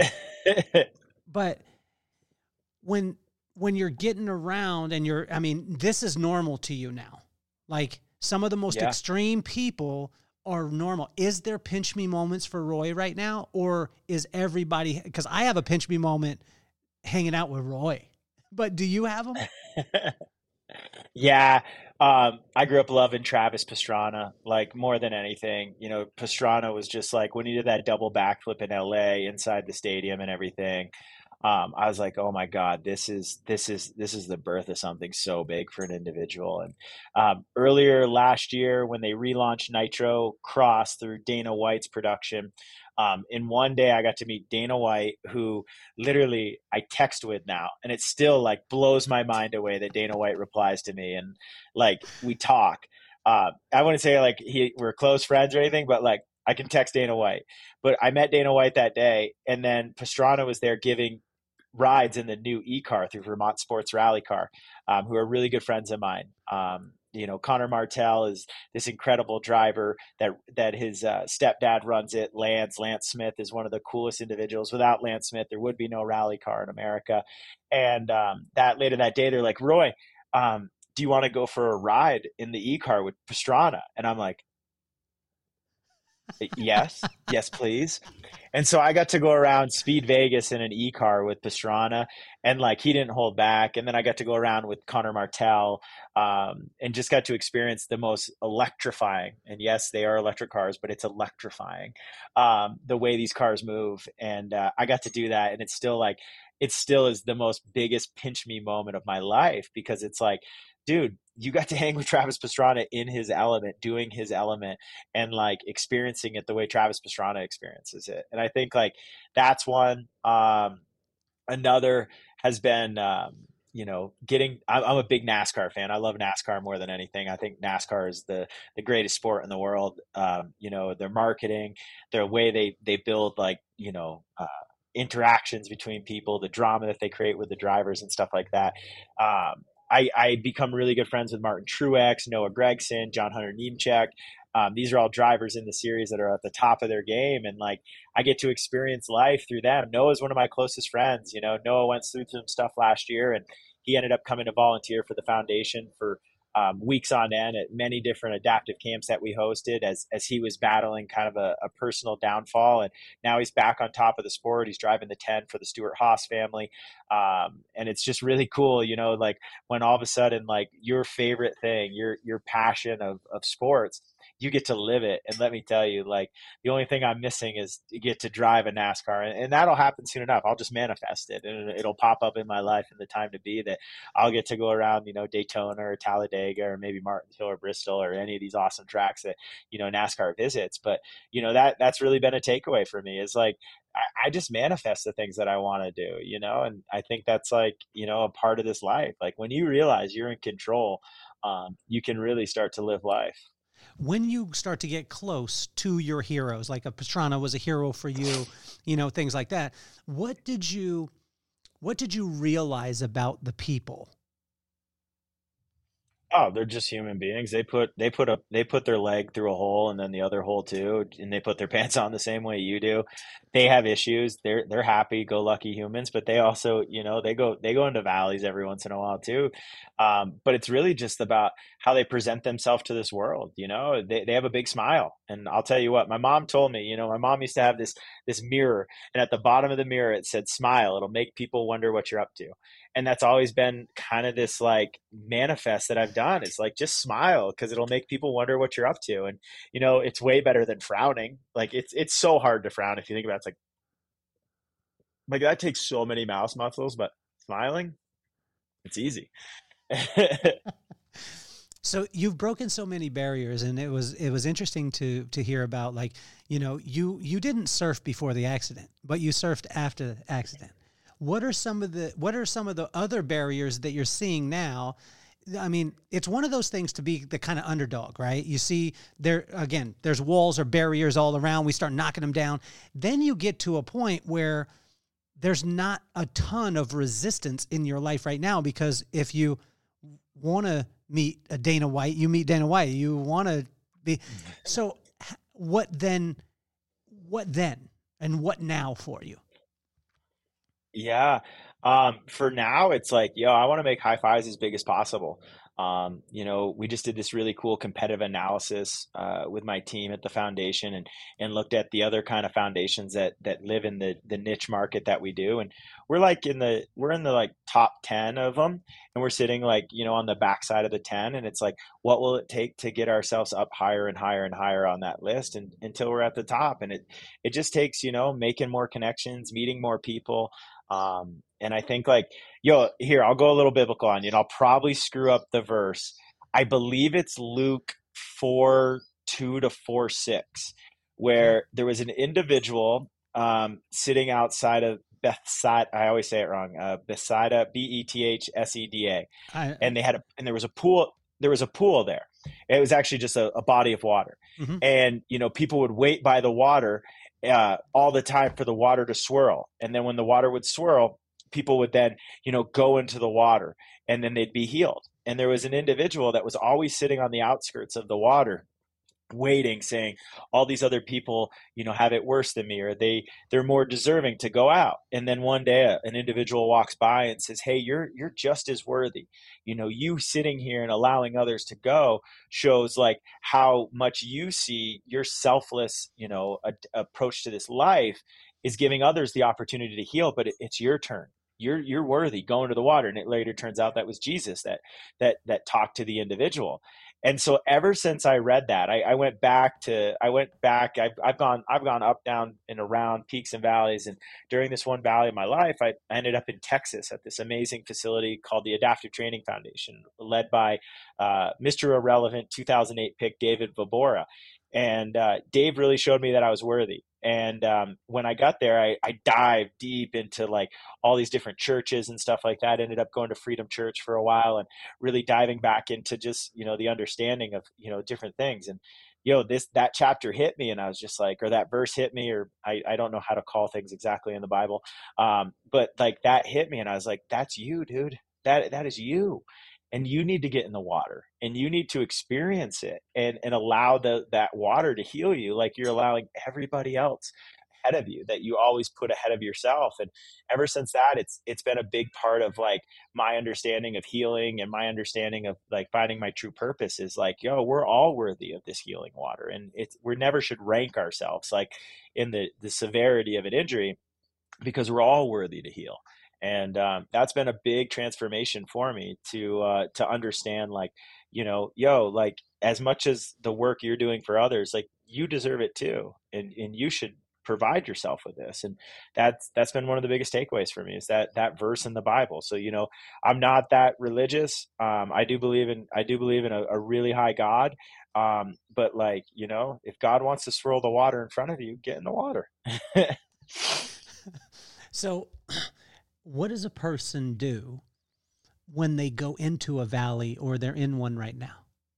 but when. when you're getting around and you're, I mean, this is normal to you now. Like some of the most Yeah. extreme people are normal. Is there pinch me moments for Roy right now? Or is everybody, because I have a pinch me moment hanging out with Roy, but do you have them? Yeah. Um, I grew up loving Travis Pastrana, like more than anything. You know, Pastrana was just like when he did that double backflip in L A inside the stadium and everything. Um, I was like, oh my God, this is this is this is the birth of something so big for an individual. And um, earlier last year, when they relaunched Nitro Cross through Dana White's production, um, in one day I got to meet Dana White, who literally I text with now, and it still like blows my mind away that Dana White replies to me, and like we talk. Uh, I wouldn't say like he we're close friends or anything, but like I can text Dana White. But I met Dana White that day, and then Pastrana was there giving rides in the new e-car through Vermont Sports Rally Car, um, who are really good friends of mine. Um, you know, Connor Martell is this incredible driver that, that his uh, stepdad runs it. Lance, Lance Smith is one of the coolest individuals. Without Lance Smith, there would be no rally car in America. And um, that later that day, they're like, Roy, um, do you want to go for a ride in the e-car with Pastrana? And I'm like, yes, yes, please. And so I got to go around Speed Vegas in an e-car with Pastrana, and like he didn't hold back. And then I got to go around with Connor Martell, um, and just got to experience the most electrifying. And yes, they are electric cars, but it's electrifying um, the way these cars move. And uh, I got to do that, and it's still like it still is the most biggest pinch me moment of my life, because it's like, dude, you got to hang with Travis Pastrana in his element, doing his element, and like experiencing it the way Travis Pastrana experiences it. And I think like that's one. Um, another has been, um, you know, getting, I'm, I'm a big NASCAR fan. I love NASCAR more than anything. I think NASCAR is the, the greatest sport in the world. Um, you know, their marketing, their way they, they build like, you know, uh, interactions between people, the drama that they create with the drivers and stuff like that. Um, I, I become really good friends with Martin Truex, Noah Gragson, John Hunter Nemechek. Um, these are all drivers in the series that are at the top of their game. And like, I get to experience life through them. Noah's one of my closest friends. You know, Noah went through some stuff last year, and he ended up coming to volunteer for the foundation for um, weeks on end at many different adaptive camps that we hosted as, as he was battling kind of a, a personal downfall. And now he's back on top of the sport. He's driving the ten for the Stewart Haas family. Um, and it's just really cool, you know, like when all of a sudden, like your favorite thing, your, your passion of, of sports, you get to live it. And let me tell you, like, the only thing I'm missing is to get to drive a NASCAR, and, and that'll happen soon enough. I'll just manifest it, and it'll pop up in my life in the time to be that I'll get to go around, you know, Daytona or Talladega or maybe Martin Hill or Bristol or any of these awesome tracks that, you know, NASCAR visits. But, you know, that that's really been a takeaway for me is like, I, I just manifest the things that I want to do, you know, and I think that's like, you know, a part of this life. Like when you realize you're in control, um, you can really start to live life. When you start to get close to your heroes, like a Pastrana was a hero for you, you know, things like that. What did you, what did you realize about the people? Oh, they're just human beings. They put they put a they put their leg through a hole and then the other hole too, and they put their pants on the same way you do. They have issues. They're they're happy go lucky humans, but they also, you know, they go they go into valleys every once in a while too. Um, but it's really just about how they present themselves to this world. You know, they they have a big smile, and I'll tell you what, my mom told me. You know, my mom used to have this this mirror, and at the bottom of the mirror it said, "Smile. It'll make people wonder what you're up to." And that's always been kind of this like manifest that I've done. It's like, just smile because it'll make people wonder what you're up to. And, you know, it's way better than frowning. Like it's, it's so hard to frown. If you think about it, it's like, like that takes so many mouse muscles, but smiling, it's easy. So you've broken so many barriers, and it was, it was interesting to, to hear about, like, you know, you, you didn't surf before the accident, but you surfed after the accident. What are some of the what are some of the other barriers that you're seeing now? I mean, it's one of those things to be the kind of underdog, right? You see there again, there's walls or barriers all around. We start knocking them down. Then you get to a point where there's not a ton of resistance in your life right now, because if you want to meet a Dana White, you meet Dana White. You want to be so what then what then and what now for you? Yeah. Um, for now, it's like, yo, I want to make high fives as big as possible. Um, you know, we just did this really cool competitive analysis uh, with my team at the foundation, and and looked at the other kind of foundations that that live in the the niche market that we do, and we're like in the we're in the like top ten of them, and we're sitting like, you know, on the backside of the ten, and it's like, what will it take to get ourselves up higher and higher and higher on that list, and until we're at the top, and it it just takes, you know, making more connections, meeting more people. Um, and I think like, yo, here, I'll go a little biblical on you, and I'll probably screw up the verse. I believe it's Luke four, two to four, six, where there was an individual um, sitting outside of Bethsaida. I always say it wrong. Uh, Bethsaida, B E T H S E D A. I, And they had a, and there was a pool. There was a pool there. It was actually just a, a body of water. mm-hmm. And, you know, people would wait by the water uh, all the time for the water to swirl. And then when the water would swirl, people would then, you know, go into the water, and then they'd be healed. And there was an individual that was always sitting on the outskirts of the water, waiting, saying, all these other people, you know, have it worse than me, or they they're more deserving to go out. And then one day an individual walks by and says, hey, you're you're just as worthy. You know, you sitting here and allowing others to go shows like how much you see your selfless, you know, a, approach to this life is giving others the opportunity to heal, but it, it's your turn. You're you're worthy. Go into the water. And it later turns out that was Jesus that that that talked to the individual. And so ever since I read that, I, I went back to, I went back, I've, I've gone, I've gone up, down and around peaks and valleys. And during this one valley of my life, I, I ended up in Texas at this amazing facility called the Adaptive Training Foundation, led by uh, Mister Irrelevant two thousand eight pick David Vobora. And uh, Dave really showed me that I was worthy. And um, when I got there, I, I dived deep into like all these different churches and stuff like that. Ended up going to Freedom Church for a while and really diving back into just, you know, the understanding of, you know, different things. And, you know, this, that chapter hit me, and I was just like, or that verse hit me, or I, I don't know how to call things exactly in the Bible. Um, but like that hit me, and I was like, that's you, dude. That, that is you. and you need to get in the water and you need to experience it and, and allow the, that water to heal you like you're allowing everybody else ahead of you that you always put ahead of yourself. And ever since that, it's it's been a big part of like my understanding of healing and my understanding of like finding my true purpose is like, yo, we're all worthy of this healing water. And it's we never should rank ourselves like in the the severity of an injury, because we're all worthy to heal. And um, that's been a big transformation for me to uh, to understand, like, you know, yo, like as much as the work you're doing for others, like you deserve it too, and and you should provide yourself with this. And that's that's been one of the biggest takeaways for me is that that verse in the Bible. So, you know, I'm not that religious. Um, I do believe in I do believe in a, a really high God. Um, but like, you know, if God wants to swirl the water in front of you, get in the water. So what does a person do when they go into a valley or they're in one right now?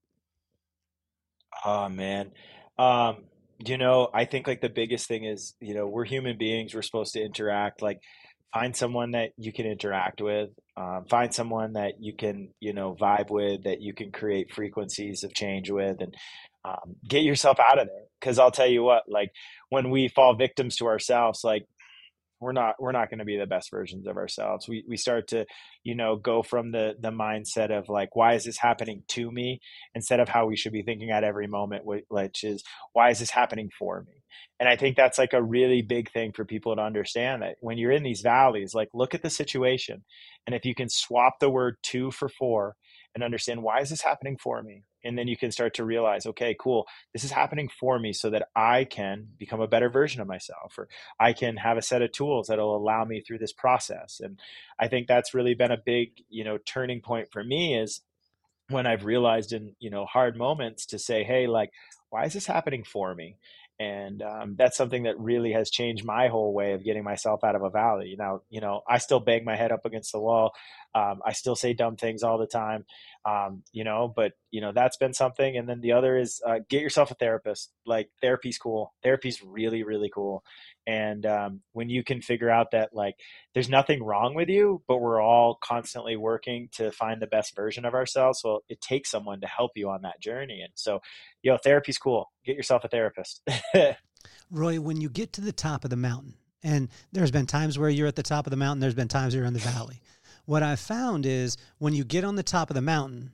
Oh man. Um, you know, I think like the biggest thing is, you know, we're human beings. We're supposed to interact. Like find someone that you can interact with. Um, find someone that you can, you know, vibe with, that you can create frequencies of change with, and um, get yourself out of there. Cause I'll tell you what, like when we fall victims to ourselves, like we're not we're not going to be the best versions of ourselves. We we start to, you know, go from the the mindset of like, why is this happening to me, instead of how we should be thinking at every moment, which is, why is this happening for me? And I think that's like a really big thing for people to understand, that when you're in these valleys, like look at the situation, and if you can swap the word to for for and understand, why is this happening for me? And then you can start to realize, okay, cool, this is happening for me so that I can become a better version of myself, or I can have a set of tools that'll allow me through this process. And I think that's really been a big, you know, turning point for me, is when I've realized in, you know, hard moments to say, hey, like, why is this happening for me? And um, that's something that really has changed my whole way of getting myself out of a valley. Now, you know, I still bang my head up against the wall. Um, I still say dumb things all the time, um, you know, but, you know, that's been something. And then the other is uh, get yourself a therapist. Like therapy's cool. Therapy's really, really cool. And um, when you can figure out that like there's nothing wrong with you, but we're all constantly working to find the best version of ourselves, well, it takes someone to help you on that journey. And so, you know, therapy's cool. Get yourself a therapist. Roy, when you get to the top of the mountain, and there's been times where you're at the top of the mountain, there's been times you're in the valley. What I've found is when you get on the top of the mountain,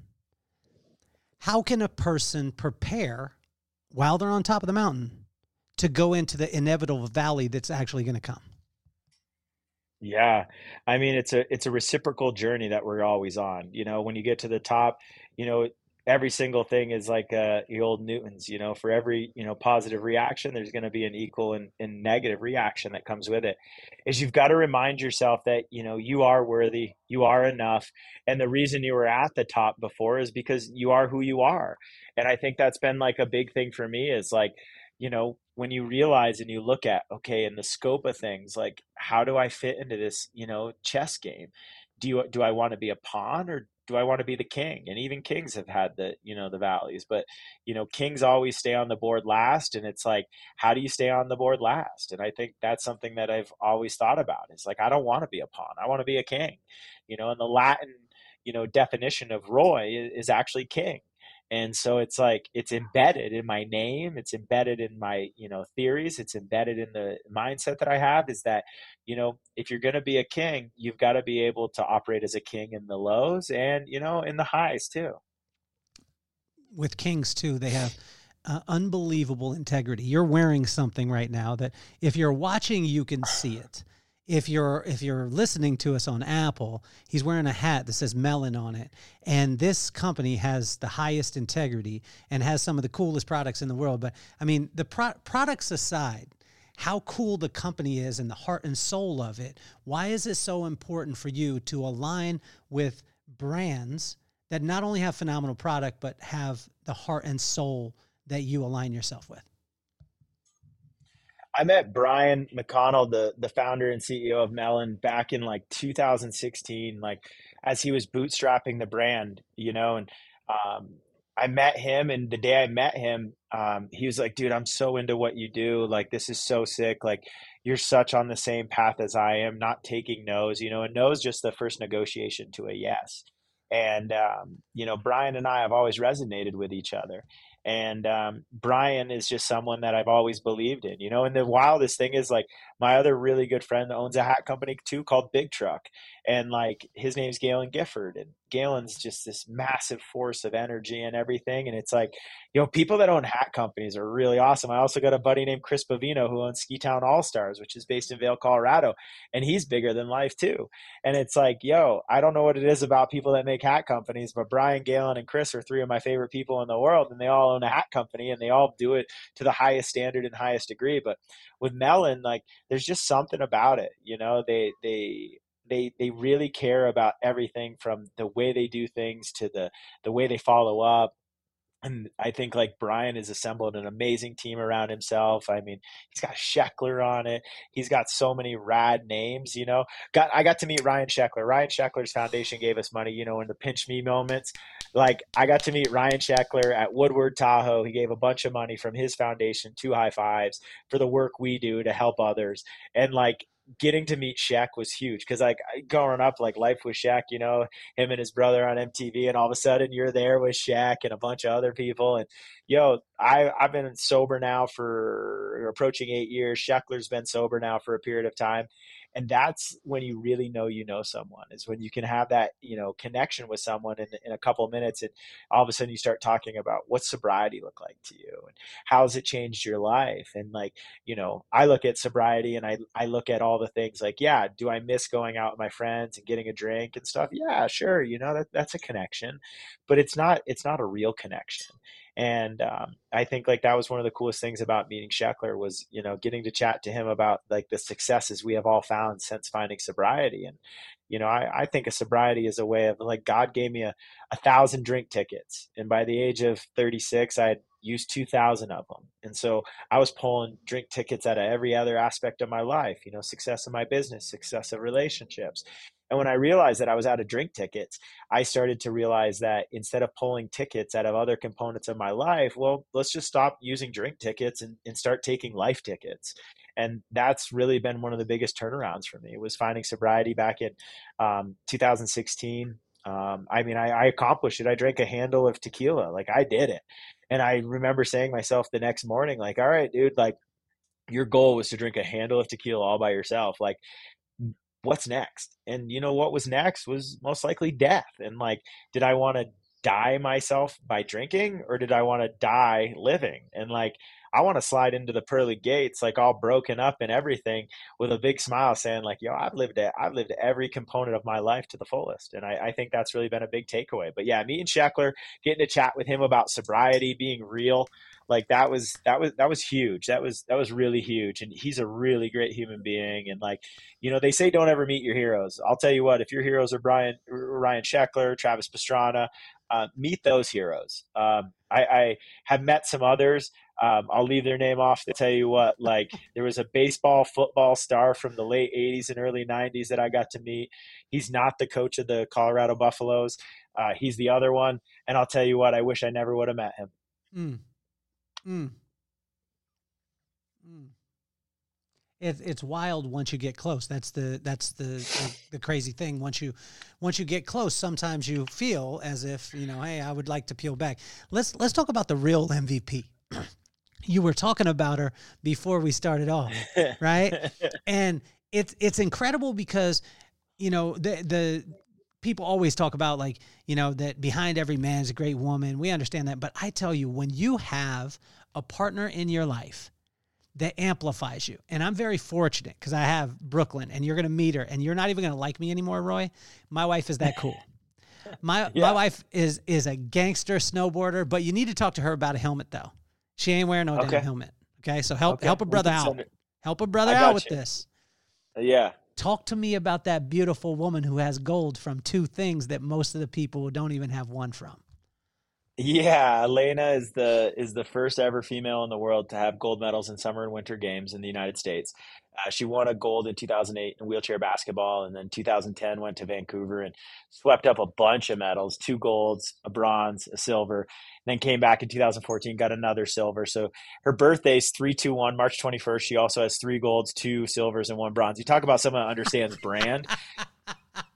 how can a person prepare while they're on top of the mountain to go into the inevitable valley that's actually going to come? Yeah. I mean, it's a, it's a reciprocal journey that we're always on. You know, when you get to the top, you know, every single thing is like uh, the old Newtons, you know, for every, you know, positive reaction, there's going to be an equal and, and negative reaction that comes with it. Is you've got to remind yourself that, you know, you are worthy, you are enough. And the reason you were at the top before is because you are who you are. And I think that's been like a big thing for me, is like, you know, when you realize and you look at, okay, in the scope of things, like, how do I fit into this, you know, chess game? Do you, do I want to be a pawn, or do I want to be the king? And even kings have had the, you know, the valleys, but, you know, kings always stay on the board last. And it's like, how do you stay on the board last? And I think that's something that I've always thought about. It's like, I don't want to be a pawn. I want to be a king, you know, and the Latin, you know, definition of Roy is actually king. And so it's like, it's embedded in my name. It's embedded in my, you know, theories. It's embedded in the mindset that I have, is that, you know, if you're going to be a king, you've got to be able to operate as a king in the lows and, you know, in the highs too. With kings too, they have uh, unbelievable integrity. You're wearing something right now that if you're watching, you can see it. If you're if you're listening to us on Apple, he's wearing a hat that says Melon on it. And this company has the highest integrity and has some of the coolest products in the world. But I mean, the pro- products aside, how cool the company is and the heart and soul of it, why is it so important for you to align with brands that not only have phenomenal product, but have the heart and soul that you align yourself with? I met Brian McConnell, the the founder and C E O of Melon, back in like two thousand sixteen, like as he was bootstrapping the brand, you know, and um, I met him, and the day I met him, um, he was like, dude, I'm so into what you do. Like, this is so sick. Like, you're such on the same path as I am, not taking no's, you know, and no is just the first negotiation to a yes. And, um, you know, Brian and I have always resonated with each other. And um, Brian is just someone that I've always believed in, you know, and the wildest thing is like my other really good friend owns a hat company too called Big Truck. And like his name's Galen Gifford. And Galen's just this massive force of energy and everything. And it's like, you know, people that own hat companies are really awesome. I also got a buddy named Chris Bavino who owns Ski Town All Stars, which is based in Vail, Colorado. And he's bigger than life too. And it's like, yo, I don't know what it is about people that make hat companies, but Brian, Galen, and Chris are three of my favorite people in the world. And they all own a hat company and they all do it to the highest standard and highest degree. But with Melon, like there's just something about it, you know, they, they, they, they really care about everything from the way they do things to the, the way they follow up. And I think like Brian has assembled an amazing team around himself. I mean, he's got Sheckler on it. He's got so many rad names, you know. Got I got to meet Ryan Sheckler. Ryan Sheckler's foundation gave us money, you know, in the pinch me moments. Like I got to meet Ryan Sheckler at Woodward Tahoe. He gave a bunch of money from his foundation, two high fives, for the work we do to help others. And like getting to meet Shaq was huge because like growing up, like life with Shaq, you know, him and his brother on M T V, and all of a sudden you're there with Shaq and a bunch of other people. And yo, I I've been sober now for approaching eight years. Sheckler's been sober now for a period of time. And that's when you really know you know someone, is when you can have that, you know, connection with someone in, in a couple of minutes, and all of a sudden you start talking about what's sobriety look like to you and how has it changed your life. And like, you know, I look at sobriety and I, I look at all the things like, yeah, do I miss going out with my friends and getting a drink and stuff? Yeah, sure. You know, that that's a connection, but it's not, it's not a real connection. And um, I think like that was one of the coolest things about meeting Sheckler was, you know, getting to chat to him about like the successes we have all found since finding sobriety. And, you know, I, I think of sobriety as a way of like, God gave me a, a thousand drink tickets. And by the age of thirty-six, I had used two thousand of them. And so I was pulling drink tickets out of every other aspect of my life, you know, success of my business, success of relationships. And when I realized that I was out of drink tickets, I started to realize that instead of pulling tickets out of other components of my life, well, let's just stop using drink tickets and, and start taking life tickets. And that's really been one of the biggest turnarounds for me, was finding sobriety back in um, two thousand sixteen. Um, I mean, I, I accomplished it. I drank a handle of tequila. Like I did it. And I remember saying to myself the next morning, like, all right, dude, like your goal was to drink a handle of tequila all by yourself. Like, what's next? And you know what was next was most likely death. And like, did I want to die myself by drinking, or did I want to die living? And like, I want to slide into the pearly gates, like all broken up and everything, with a big smile saying like, yo, I've lived it. I've lived every component of my life to the fullest. And I, I think that's really been a big takeaway. But yeah, meeting Sheckler, getting to chat with him about sobriety, being real, like that was, that was, that was huge. That was, that was really huge. And he's a really great human being. And like, you know, they say don't ever meet your heroes. I'll tell you what, if your heroes are Brian, Ryan Sheckler, Travis Pastrana, uh, meet those heroes. Um, I, I have met some others. Um, I'll leave their name off to tell you what, like there was a baseball, football star from the late eighties and early nineties that I got to meet. He's not the coach of the Colorado Buffaloes. Uh, he's the other one. And I'll tell you what, I wish I never would have met him. Mm. Mm. Mm. It, it's wild once you get close. That's the that's the, the the crazy thing. Once you once you get close, sometimes you feel as if, you know, hey, I would like to peel back. Let's let's talk about the real M V P. You were talking about her before we started off, right? And it's it's incredible because, you know, the the people always talk about like, you know, that behind every man is a great woman. We understand that. But I tell you, when you have a partner in your life that amplifies you, and I'm very fortunate because I have Brooklyn, and you're going to meet her, and you're not even going to like me anymore, Roy. My wife is that cool. My yeah. my wife is is a gangster snowboarder, but you need to talk to her about a helmet, though. She ain't wearing no okay. damn helmet. Okay, so help okay. help a brother out. It. Help a brother out with you. This. Yeah. Talk to me about that beautiful woman who has gold from two things that most of the people don't even have one from. Yeah, Elena is the is the first ever female in the world to have gold medals in summer and winter games in the United States. Uh, she won a gold in two thousand eight in wheelchair basketball, and then two thousand ten went to Vancouver and swept up a bunch of medals, two golds, a bronze, a silver, and then came back in two thousand fourteen, got another silver. So her birthday's three two one, March twenty-first. She also has three golds, two silvers, and one bronze. You talk about someone that understands brand.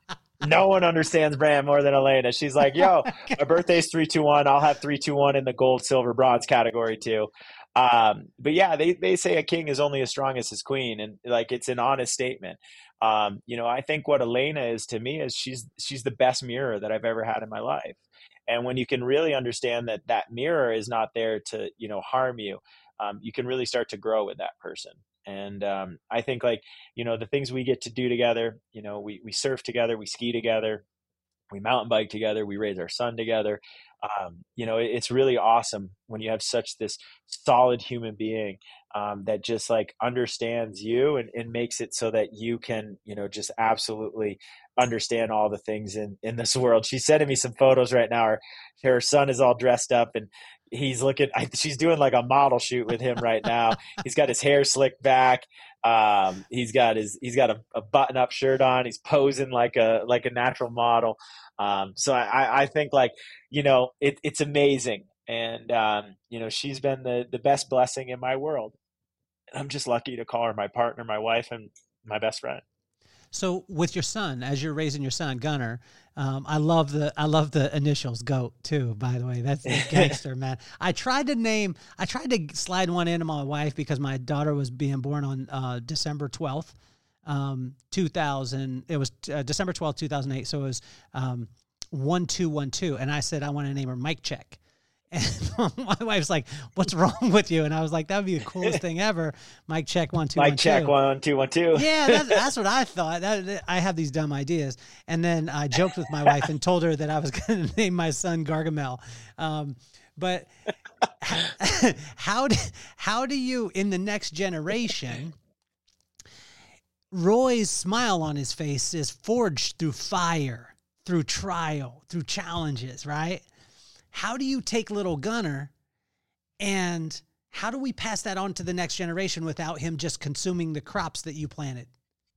No one understands Brand more than Elena. She's like, yo, my birthday's three two one. I'll have three two one in the gold, silver, bronze category too. Um, but yeah, they, they say a king is only as strong as his queen. And like, it's an honest statement. Um, you know, I think what Elena is to me is she's, she's the best mirror that I've ever had in my life. And when you can really understand that that mirror is not there to, you know, harm you, um, you can really start to grow with that person. And um, I think like, you know, the things we get to do together, you know, we, we surf together, we ski together, we mountain bike together, we raise our son together. Um, you know, it, it's really awesome when you have such this solid human being um, that just like understands you and, and makes it so that you can, you know, just absolutely understand all the things in, in this world. She's sending me some photos right now. Her, her son is all dressed up and he's looking, I, she's doing like a model shoot with him right now. He's got his hair slicked back. Um, he's got his, he's got a, a button up shirt on. He's posing like a, like a natural model. Um, so I, I think like, you know, it, it's amazing. And, um, you know, she's been the, the best blessing in my world. And I'm just lucky to call her my partner, my wife, and my best friend. So with your son, as you're raising your son, Gunnar, um, I love the I love the initials GOAT too. By the way, that's the gangster, man. I tried to name, I tried to slide one into my wife because my daughter was being born on uh, December twelfth, um, two thousand. It was uh, December twelfth, two thousand eight. So it was um, one two one two, and I said I want to name her Mike Check. And my wife's like, "What's wrong with you?" And I was like, "That would be the coolest thing ever." Mike Check one two. Mike Check one two one two. Yeah, that, that's what I thought. That, that, I have these dumb ideas, and then I joked with my wife and told her that I was going to name my son Gargamel. Um, but how do how do you in the next generation? Roy's smile on his face is forged through fire, through trial, through challenges, right? How do you take little Gunnar and how do we pass that on to the next generation without him just consuming the crops that you planted?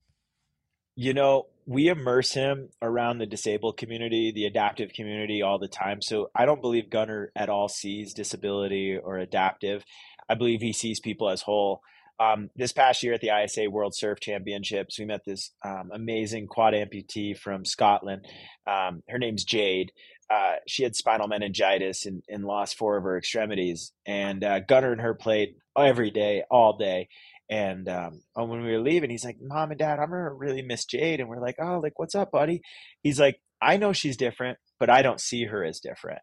You know, we immerse him around the disabled community, the adaptive community all the time. So I don't believe Gunnar at all sees disability or adaptive. I believe he sees people as whole. Um, this past year at the I S A World Surf Championships, we met this um, amazing quad amputee from Scotland. Um, her name's Jade. Uh, she had spinal meningitis and, and lost four of her extremities. And uh, Gunnar and her played every day, all day. And um, when we were leaving, he's like, "Mom and Dad, I'm going to really miss Jade." And we're like, "Oh, like, what's up, buddy?" He's like, "I know she's different, but I don't see her as different."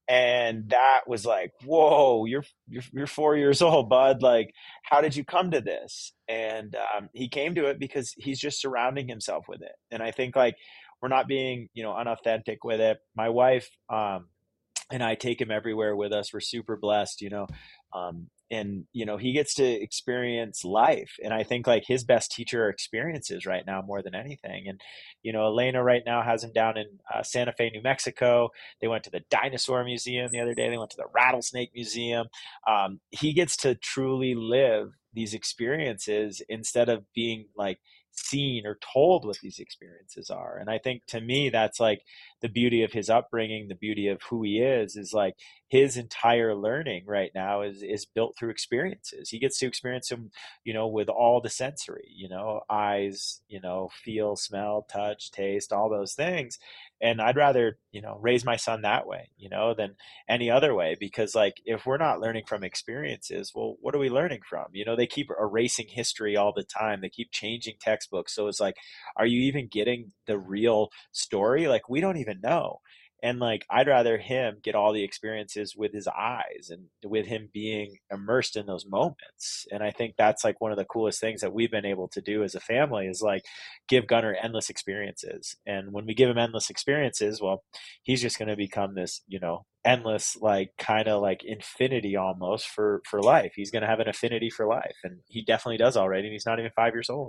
And that was like, whoa, you're, you're, you're four years old, bud. Like, how did you come to this? And um, he came to it because he's just surrounding himself with it. And I think like, we're not being, you know, unauthentic with it. My wife um, and I take him everywhere with us. We're super blessed, you know, um, and, you know, he gets to experience life. And I think like his best teacher are experiences right now more than anything. And, you know, Elena right now has him down in uh, Santa Fe, New Mexico. They went to the Dinosaur Museum the other day. They went to the Rattlesnake Museum. Um, he gets to truly live these experiences instead of being like seen or told what these experiences are. And I think to me, that's like the beauty of his upbringing, the beauty of who he is, is like his entire learning right now is, is built through experiences. He gets to experience them, you know, with all the sensory, you know, eyes, you know, feel, smell, touch, taste, all those things. And I'd rather, you know, raise my son that way, you know, than any other way, because like, if we're not learning from experiences, well, what are we learning from? You know, they keep erasing history all the time. They keep changing textbooks. So it's like, are you even getting the real story? Like, we don't even know. And like, I'd rather him get all the experiences with his eyes and with him being immersed in those moments. And I think that's like one of the coolest things that we've been able to do as a family is like give Gunnar endless experiences. And when we give him endless experiences, well, he's just going to become this, you know, endless, like kind of like infinity almost for, for life. He's going to have an affinity for life. And he definitely does already. And he's not even five years old.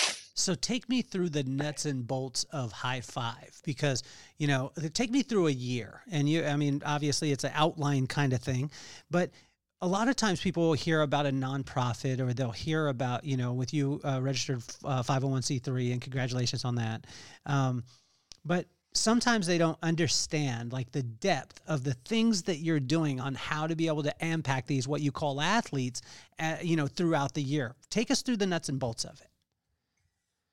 So take me through the nuts and bolts of High Five, because, you know, take me through a year. And you, I mean, obviously it's an outline kind of thing, but a lot of times people will hear about a nonprofit, or they'll hear about, you know, with you uh, registered uh, five oh one c three, and congratulations on that. Um, but sometimes they don't understand like the depth of the things that you're doing on how to be able to impact these, what you call athletes, uh, you know, throughout the year. Take us through the nuts and bolts of it.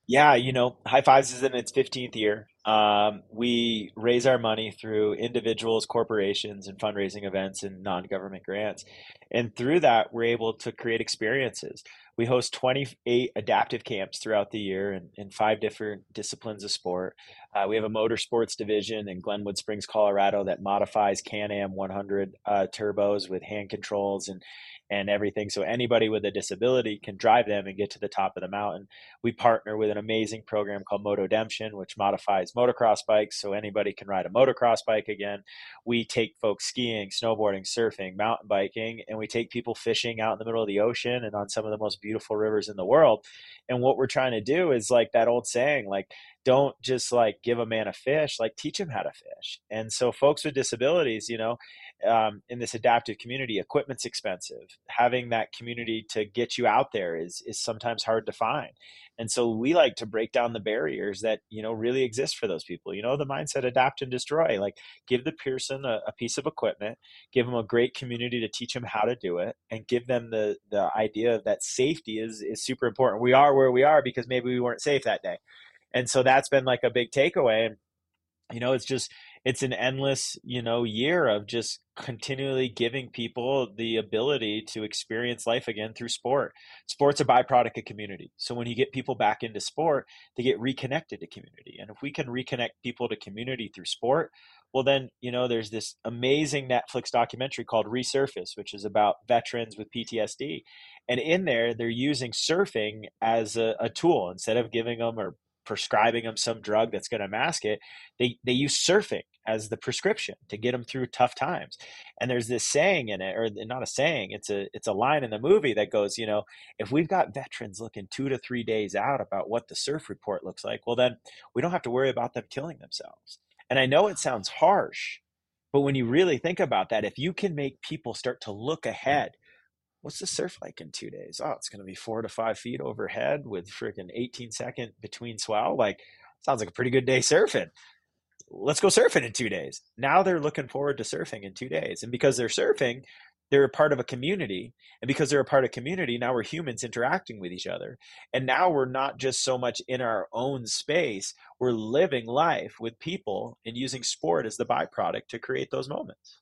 Yeah, you know, High Fives is in its fifteenth year. Um, we raise our money through individuals, corporations, and fundraising events and non-government grants. And through that, we're able to create experiences. We host twenty-eight adaptive camps throughout the year in, in five different disciplines of sport. Uh, we have a motorsports division in Glenwood Springs, Colorado that modifies Can-Am one hundred uh, turbos with hand controls and and everything. So anybody with a disability can drive them and get to the top of the mountain. We partner with an amazing program called Motodemption, which modifies motocross bikes so anybody can ride a motocross bike again. We take folks skiing, snowboarding, surfing, mountain biking, and we take people fishing out in the middle of the ocean and on some of the most beautiful rivers in the world. And what we're trying to do is like that old saying, like, don't just like give a man a fish, like teach him how to fish. And so folks with disabilities, you know, um, in this adaptive community, equipment's expensive. Having that community to get you out there is is sometimes hard to find. And so we like to break down the barriers that, you know, really exist for those people. You know, the mindset adapt and destroy. Like give the person a, a piece of equipment, give them a great community to teach them how to do it, and give them the the idea that safety is is super important. We are where we are because maybe we weren't safe that day. And so that's been like a big takeaway. And you know, it's just it's an endless, you know, year of just continually giving people the ability to experience life again through sport. Sport's a byproduct of community. So when you get people back into sport, they get reconnected to community. And if we can reconnect people to community through sport, well then, you know, there's this amazing Netflix documentary called Resurface, which is about veterans with P T S D. And in there, they're using surfing as a, a tool instead of giving them or prescribing them some drug that's going to mask it. They they use surfing as the prescription to get them through tough times. And there's this saying in it, or not a saying, it's a it's a line in the movie that goes, you know, if we've got veterans looking two to three days out about what the surf report looks like, well then we don't have to worry about them killing themselves. And I know it sounds harsh, but when you really think about that, if you can make people start to look ahead, what's the surf like in two days? Oh, it's going to be four to five feet overhead with freaking eighteen second between swell. Like, sounds like a pretty good day surfing. Let's go surfing in two days. Now they're looking forward to surfing in two days. And because they're surfing, they're a part of a community. And because they're a part of community, now we're humans interacting with each other. And now we're not just so much in our own space, we're living life with people and using sport as the byproduct to create those moments.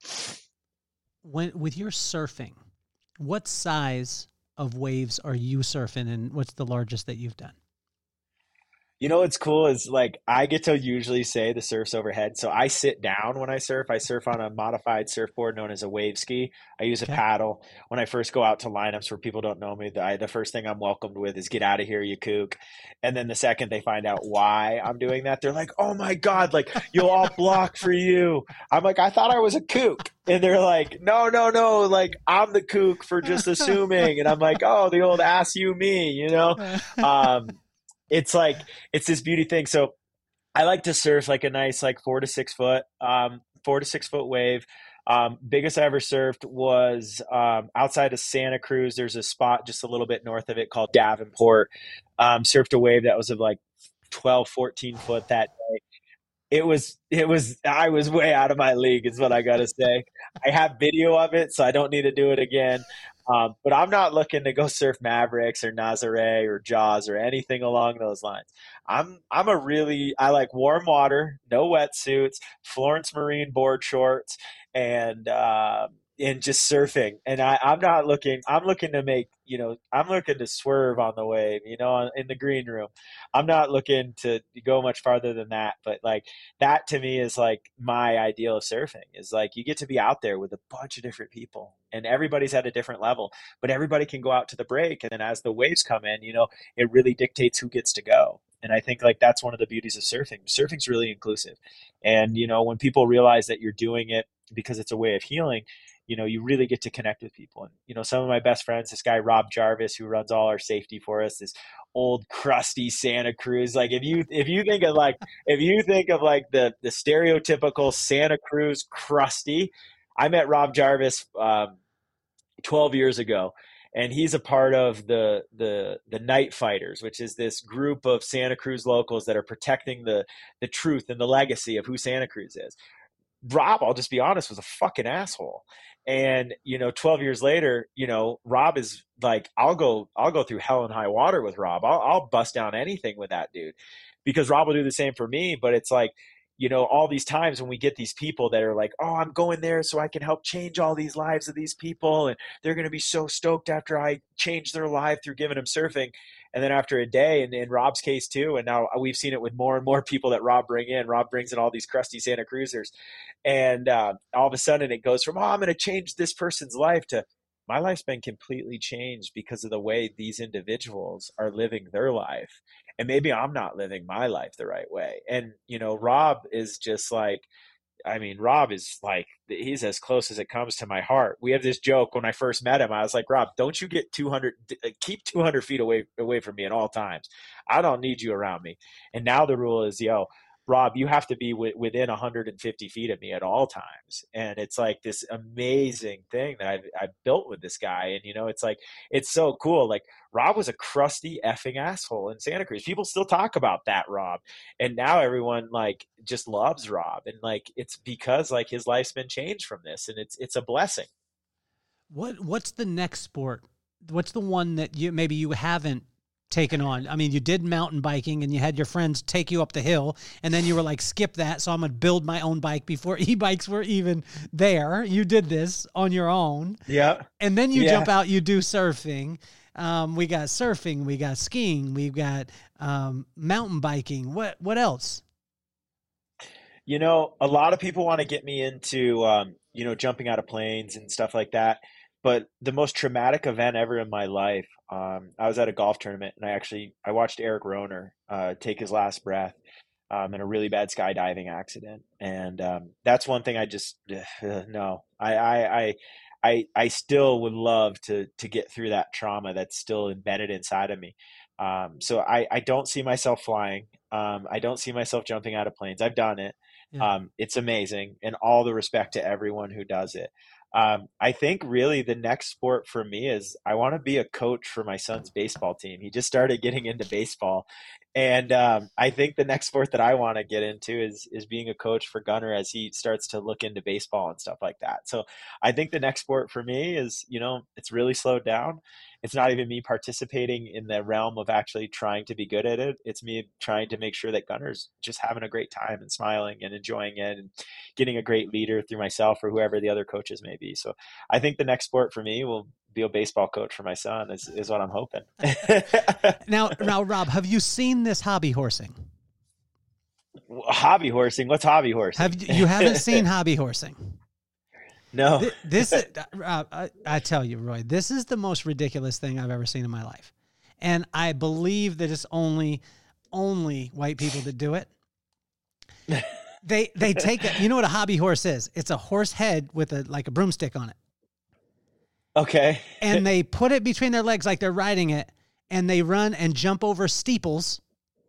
When with your surfing, what size of waves are you surfing, and what's the largest that you've done? You know what's cool is like I get to usually say the surf's overhead. So I sit down when I surf. I surf on a modified surfboard known as a wave ski. I use a Okay. paddle. When I first go out to lineups where people don't know me, the, I, the first thing I'm welcomed with is "Get out of here, you kook." And then the second they find out why I'm doing that, they're like, "Oh my God, like you'll all block for you." I'm like, "I thought I was a kook." And they're like, "No, no, no, like I'm the kook for just assuming." And I'm like, "Oh, the old ass you me, you know?" Um, it's like it's this beauty thing. So I like to surf like a nice like four to six foot, um, four to six foot wave. Um, biggest I ever surfed was um, outside of Santa Cruz. There's a spot just a little bit north of it called Davenport. Um, surfed a wave that was of like twelve, fourteen foot that day. It was, it was, I was way out of my league is what I got to say. I have video of it, so I don't need to do it again. Um, but I'm not looking to go surf Mavericks or Nazare or Jaws or anything along those lines. I'm, I'm a really, I like warm water, no wetsuits, Florence Marine board shorts, and, um, and just surfing. And I, I'm not looking, I'm looking to make, you know, I'm looking to swerve on the wave, you know, in the green room. I'm not looking to go much farther than that, but like that to me is like my ideal of surfing is like you get to be out there with a bunch of different people and everybody's at a different level, but everybody can go out to the break. And then as the waves come in, you know, it really dictates who gets to go. And I think like that's one of the beauties of surfing. Surfing's really inclusive. And, you know, when people realize that you're doing it because it's a way of healing, you know, you really get to connect with people. And, you know, some of my best friends, this guy, Rob Jarvis, who runs all our safety for us, this old crusty Santa Cruz. Like if you, if you think of like, if you think of like the, the stereotypical Santa Cruz crusty, I met Rob Jarvis um, twelve years ago. And he's a part of the, the, the Night Fighters, which is this group of Santa Cruz locals that are protecting the, the truth and the legacy of who Santa Cruz is. Rob, I'll just be honest, was a fucking asshole. And, you know, twelve years later, you know, Rob is like, I'll go, I'll go through hell and high water with Rob. I'll, I'll bust down anything with that dude, because Rob will do the same for me. But it's like, you know, all these times when we get these people that are like, oh, I'm going there so I can help change all these lives of these people, and they're going to be so stoked after I change their life through giving them surfing. And then after a day, and in Rob's case too, and now we've seen it with more and more people that Rob bring in. Rob brings in all these crusty Santa Cruzers. And uh, all of a sudden it goes from, oh, I'm going to change this person's life, to my life's been completely changed because of the way these individuals are living their life. And maybe I'm not living my life the right way. And, you know, Rob is just like, I mean, Rob is like, he's as close as it comes to my heart. We have this joke when I first met him. I was like, Rob, don't you get two hundred, keep two hundred feet away, away from me at all times. I don't need you around me. And now the rule is, yo, Rob, you have to be w- within one hundred fifty feet of me at all times. And it's like this amazing thing that I've, I've built with this guy. And, you know, it's like, it's so cool. Like, Rob was a crusty effing asshole in Santa Cruz. People still talk about that Rob. And now everyone like just loves Rob. And like, it's because like his life's been changed from this, and it's, it's a blessing. What, what's the next sport? What's the one that you, maybe you haven't taken on? I mean, you did mountain biking and you had your friends take you up the hill, and then you were like, skip that. So I'm going to build my own bike before e-bikes were even there. You did this on your own. Yeah. And then you yeah. jump out, you do surfing. Um, we got surfing, we got skiing, we've got um, mountain biking. What, what else? You know, a lot of people want to get me into, um, you know, jumping out of planes and stuff like that. But the most traumatic event ever in my life, um, I was at a golf tournament, and I actually, I watched Eric Rohner uh, take his last breath um, in a really bad skydiving accident. And um, that's one thing I just, uh, no, I, I, I, I, I still would love to, to get through that trauma that's still embedded inside of me. Um, so I, I don't see myself flying. Um, I don't see myself jumping out of planes. I've done it. Yeah. Um, it's amazing, and all the respect to everyone who does it. Um, I think really the next sport for me is I want to be a coach for my son's baseball team. He just started getting into baseball. And um, I think the next sport that I want to get into is is being a coach for Gunnar as he starts to look into baseball and stuff like that. So I think the next sport for me is, you know, it's really slowed down. It's not even me participating in the realm of actually trying to be good at it. It's me trying to make sure that Gunnar's just having a great time and smiling and enjoying it and getting a great leader through myself or whoever the other coaches may be. So I think the next sport for me will be a baseball coach for my son is, is what I'm hoping. now, now, Rob, have you seen this hobby horsing? Hobby horsing? What's hobby horsing? Have you, you haven't seen hobby horsing? No. This, this uh, I, I tell you, Roy, this is the most ridiculous thing I've ever seen in my life. And I believe that it's only, only white people that do it. They, they take it. You know what a hobby horse is? It's a horse head with a, like a broomstick on it. Okay. And they put it between their legs like they're riding it, and they run and jump over steeples,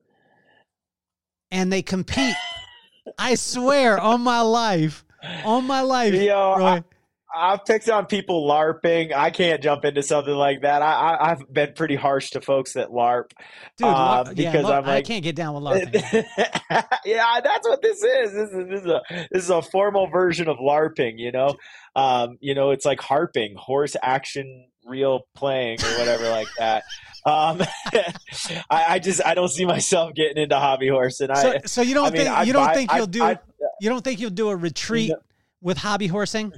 and they compete. I swear on my life, on my life. Yo, Roy. I, I've picked on people LARPing. I can't jump into something like that. I, I, I've been pretty harsh to folks that LARP. Dude, uh, yeah, because LARP, I'm like, I can't get down with LARPing. Yeah, that's what this is. This is this is a this is a formal version of LARPing. You know, um, you know, it's like harping, horse action, real playing, or whatever like that. Um, I, I just I don't see myself getting into hobby horse, and so, I. So you don't I mean, think I'd you don't buy, think you'll I'd, do I'd, you don't think you'll do a retreat no, with hobby horsing?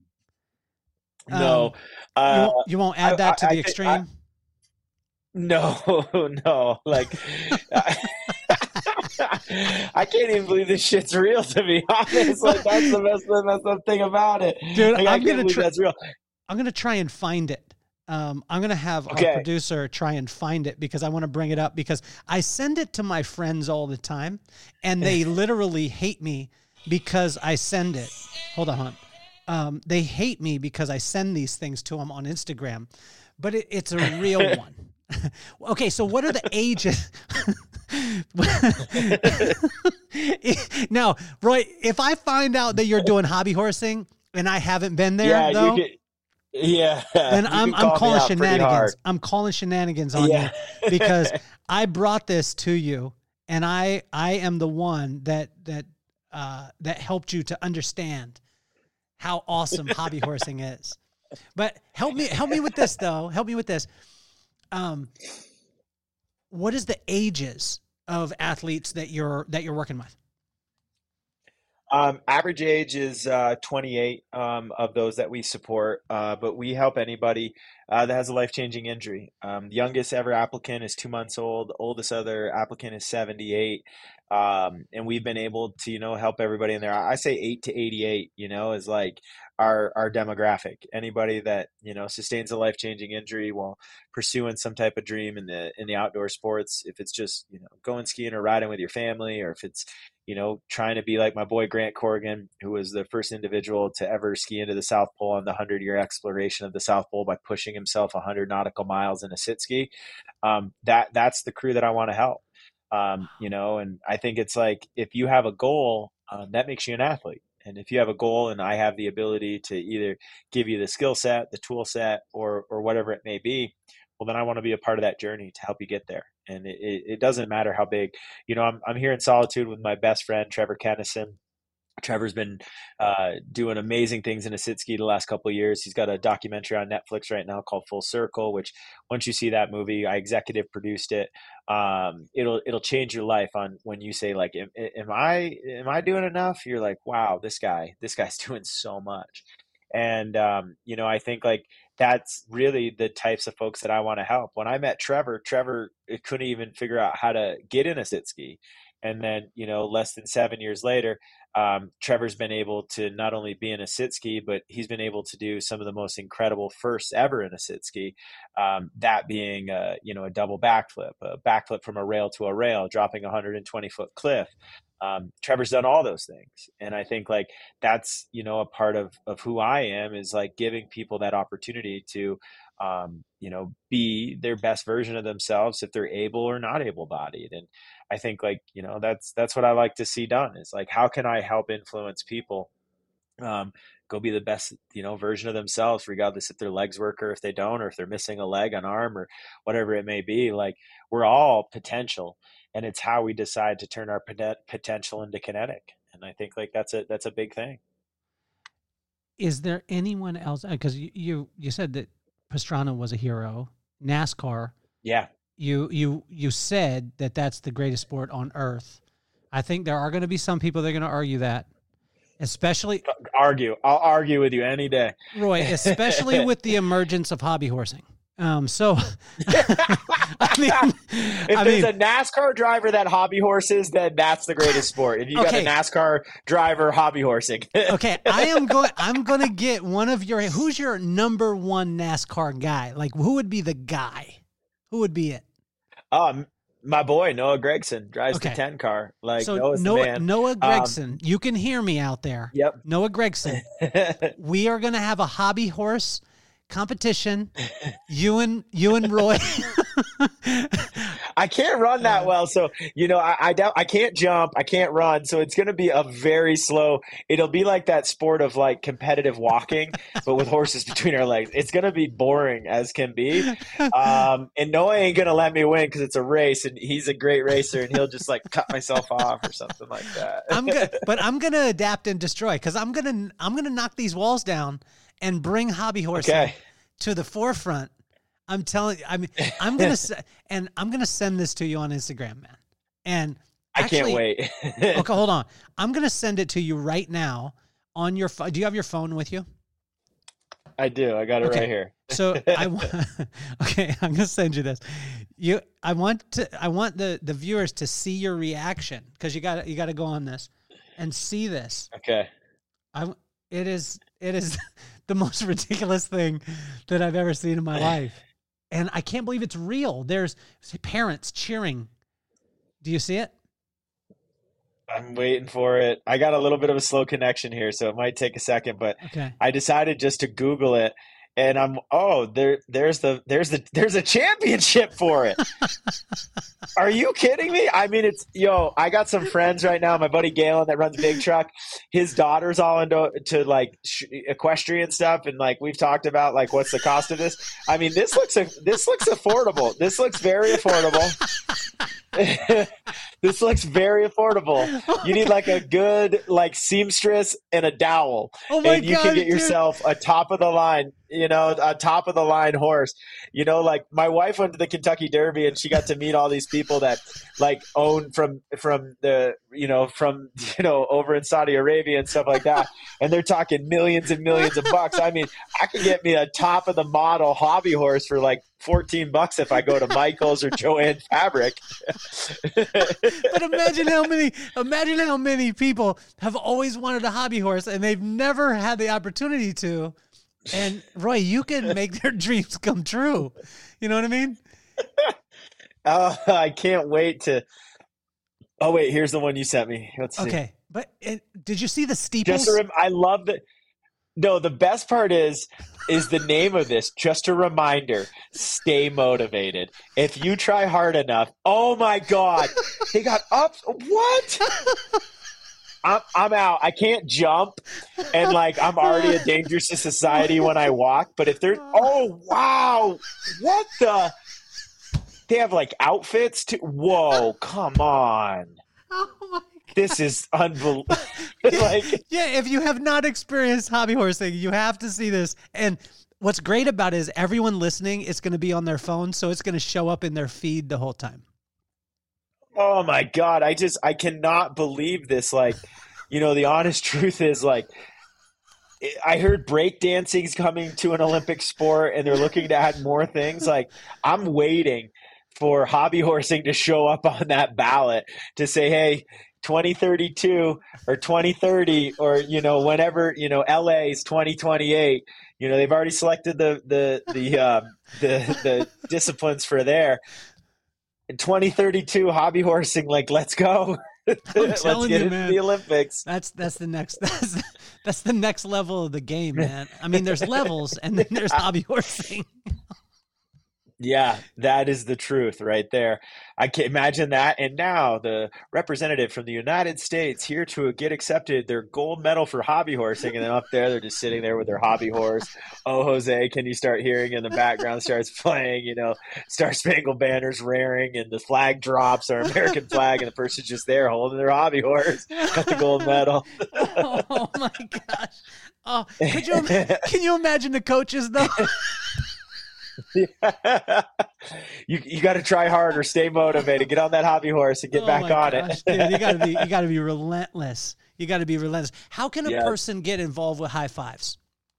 No, um, uh, you, won't, you won't add that to I, the I, extreme. I, no, no, like. I can't even believe this shit's real, to be honest. Like, that's the best, the best thing about it. Dude, like, I'm I gonna try, that's real. I'm gonna try and find it. Um, I'm gonna have okay. our producer try and find it because I want to bring it up because I send it to my friends all the time, and they literally hate me because I send it. Hold on, hon. Um, they hate me because I send these things to them on Instagram, but it, it's a real one. Okay, so what are the ages? Now, Roy, if I find out that you're doing hobby horsing and I haven't been there, yeah, though, you could, yeah, then I'm I'm calling shenanigans. I'm calling shenanigans on yeah. you because I brought this to you, and I I am the one that that uh, that helped you to understand how awesome hobby horsing is. But help me, help me with this though. Help me with this. Um, what is the ages of athletes that you're that you're working with? Um, average age is uh, twenty-eight um, of those that we support, uh, but we help anybody uh, that has a life-changing injury. Um, the youngest ever applicant is two months old. Oldest other applicant is seventy-eight. Um, and we've been able to, you know, help everybody in there. I say eight to eighty-eight, you know, is like our, our demographic. Anybody that, you know, sustains a life-changing injury while pursuing some type of dream in the, in the outdoor sports, if it's just, you know, going skiing or riding with your family, or if it's, you know, trying to be like my boy Grant Corrigan, who was the first individual to ever ski into the South Pole on the hundred-year exploration of the South Pole by pushing himself one hundred nautical miles in a sit ski. Um, that that's the crew that I want to help. Um, you know, and I think it's like, if you have a goal, um, that makes you an athlete. And if you have a goal and I have the ability to either give you the skill set, the tool set, or or whatever it may be, well, then I want to be a part of that journey to help you get there. And it, it doesn't matter how big. You know, I'm I'm here in Solitude with my best friend, Trevor Kennison. Trevor's been uh, doing amazing things in a sit ski the last couple of years. He's got a documentary on Netflix right now called Full Circle, which once you see that movie, I executive produced it. Um, it'll it'll change your life on when you say like, am, am I am I doing enough? You're like, wow, this guy, this guy's doing so much. And um, you know, I think like that's really the types of folks that I want to help. When I met Trevor, Trevor couldn't even figure out how to get in a sit ski. And then, you know, less than seven years later, um, Trevor's been able to not only be in a sit ski, but he's been able to do some of the most incredible firsts ever in a sit ski. Um, that being, a, you know, a double backflip, a backflip from a rail to a rail, dropping a one hundred twenty foot cliff. Um, Trevor's done all those things. And I think like that's, you know, a part of, of who I am, is like giving people that opportunity to, um, you know, be their best version of themselves if they're able or not able bodied. And I think like, you know, that's, that's what I like to see done, is like, how can I help influence people, um, go be the best, you know, version of themselves, regardless if their legs work or if they don't, or if they're missing a leg, an arm, or whatever it may be. Like, we're all potential, and it's how we decide to turn our potential into kinetic. And I think like that's a, that's a big thing. Is there anyone else? Because you, you, you said that Pastrana was a hero. NASCAR. Yeah. You, you, you said that that's the greatest sport on earth. I think there are going to be some people that are going to argue that, especially argue. I'll argue with you any day, Roy, especially with the emergence of hobby horsing. Um, so, I mean, if I there's mean, a NASCAR driver that hobby horses, then that's the greatest sport. If you okay. got a NASCAR driver hobby horsing. Okay, I am going. I'm going to get one of your. Who's your number one NASCAR guy? Like, who would be the guy? Who would be it? Um, my boy Noah Gragson drives Okay. the ten car. Like, So Noah's the Noah, man. Noah Um, Gragson, you can hear me out there. Yep. Noah Gragson. We are going to have a hobby horse competition. You and you and Roy. I can't run that well, so you know I I, doubt, I can't jump, I can't run, so it's going to be a very slow. It'll be like that sport of like competitive walking, but with horses between our legs. It's going to be boring as can be, um, and Noah ain't going to let me win because it's a race, and he's a great racer, and he'll just like cut myself off or something like that. I'm gonna, but I'm gonna adapt and destroy, because I'm gonna I'm gonna knock these walls down and bring hobby horsing Okay. to the forefront. I'm telling you, I mean, I'm gonna se- and I'm gonna send this to you on Instagram, man. And actually, I can't wait. Okay, hold on. I'm gonna send it to you right now on your phone. Do you have your phone with you? I do. I got it Okay. right here. So I want. Okay, I'm gonna send you this. You, I want to. I want the the viewers to see your reaction, because you got you got to go on this and see this. Okay. I. It is. It is the most ridiculous thing that I've ever seen in my life, and I can't believe it's real. There's parents cheering. Do you see it? I'm waiting for it. I got a little bit of a slow connection here, so it might take a second, but Okay. I decided just to Google it, and I'm oh there there's the there's the there's a championship for it. Are you kidding me? I mean, it's yo. I got some friends right now. My buddy Galen that runs Big Truck, his daughter's all into to like sh- equestrian stuff, and like we've talked about like what's the cost of this. I mean, this looks a, this looks affordable. This looks very affordable. This looks very affordable. You need like a good like seamstress and a dowel, Oh my and you God, can get dude. yourself a top of the line, you know, a top of the line horse. You know, like my wife went to the Kentucky Derby and she got to meet all these people that like own from from the you know from you know over in Saudi Arabia and stuff like that, and they're talking millions and millions of bucks. I mean, I can get me a top of the model hobby horse for like fourteen bucks if I go to Michael's or Joanne Fabric. But imagine how many imagine how many people have always wanted a hobby horse and they've never had the opportunity to. And Roy, you can make their dreams come true. You know what I mean? Oh, I can't wait to. Oh wait, here's the one you sent me. Let's see. Okay, but uh, did you see the steeples? Just a rem- I love that. No, the best part is is the name of this. Just a reminder: stay motivated. If you try hard enough, oh my God, they got up. What? I'm I'm out. I can't jump, and like I'm already a danger to society when I walk. But if they're, oh wow, what the? They have like outfits too. Whoa, come on. Oh my God. This is unbelievable. Like, yeah, if you have not experienced hobby horsing, you have to see this. And what's great about it is everyone listening is going to be on their phone, so it's going to show up in their feed the whole time. oh my God, I just I cannot believe this. Like, you know, the honest truth is like, I heard breakdancing is coming to an Olympic sport, and they're looking to add more things. Like, I'm waiting for hobby horsing to show up on that ballot to say, hey, twenty thirty-two or twenty thirty, or, you know, whenever, you know, L A's twenty twenty-eight, you know, they've already selected the, the, the, um, the, the disciplines for there. In twenty thirty-two hobby horsing, like, let's go. Let's get telling you, into man. the Olympics. That's that's the next that's, that's the next level of the game, man. I mean, there's levels, and then there's hobby horsing. Yeah, that is the truth right there. I can imagine that. And now the representative from the United States here to get accepted their gold medal for hobby horsing. And then up there, they're just sitting there with their hobby horse. Oh, Jose, can you start hearing in the background starts playing, you know, Star Spangled Banner's rearing, and the flag drops, our American flag, and the person's just there holding their hobby horse, got the gold medal. Oh my gosh. Oh, could you, can you imagine the coaches though? Yeah. You you got to try harder, stay motivated, get on that hobby horse, and get Oh back my on gosh, it. dude, you gotta be you gotta be relentless. You gotta be relentless. How can a Yeah. person get involved with high fives?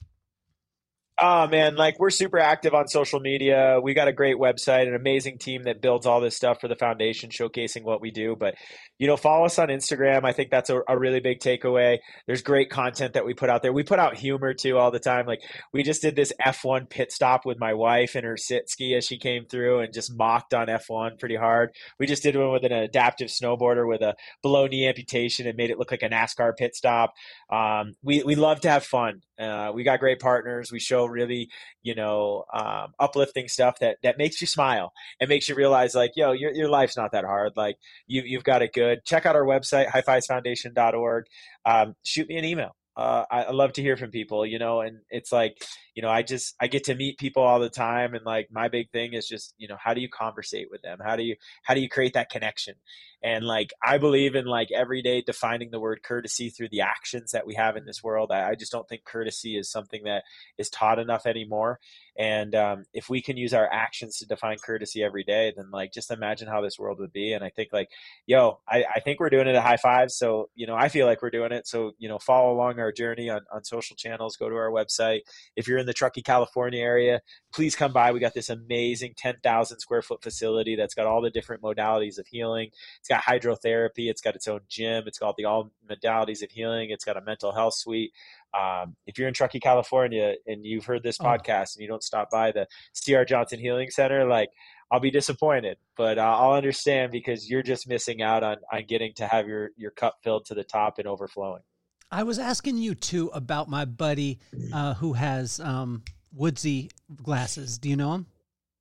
Oh man, like we're super active on social media. We got a great website, an amazing team that builds all this stuff for the foundation, showcasing what we do. But, you know, follow us on Instagram. I think that's a, a really big takeaway. There's great content that we put out there. We put out humor too all the time. Like we just did this F one pit stop with my wife and her sit ski as she came through and just mocked on F one pretty hard. We just did one with an adaptive snowboarder with a below knee amputation and made it look like a NASCAR pit stop. Um, we, we love to have fun. Uh, we got great partners. We show really, you know, um, uplifting stuff that, that makes you smile and makes you realize like, yo, your, your life's not that hard. Like you, you've got it good. Check out our website, high fives foundation dot org. Um, shoot me an email. Uh, I, I love to hear from people, you know, and it's like, you know, I just, I get to meet people all the time. And like, my big thing is just, you know, how do you conversate with them? How do you, how do you create that connection? And like, I believe in like every day defining the word courtesy through the actions that we have in this world. I, I just don't think courtesy is something that is taught enough anymore. And um, if we can use our actions to define courtesy every day, then like, just imagine how this world would be. And I think like, yo, I, I think we're doing it at High Fives. So, you know, I feel like we're doing it. So, you know, follow along our journey on, on social channels, go to our website. If you're in the Truckee, California area, please come by. We got this amazing ten thousand square foot facility that's got all the different modalities of healing. It's got hydrotherapy. It's got its own gym. It's got the all modalities of healing. It's got a mental health suite. Um, if you're in Truckee, California, and you've heard this Oh. podcast and you don't stop by the C R Johnson Healing Center, like I'll be disappointed, but uh, I'll understand because you're just missing out on, on getting to have your, your cup filled to the top and overflowing. I was asking you too about my buddy uh, who has um, Woodsy glasses. Do you know him?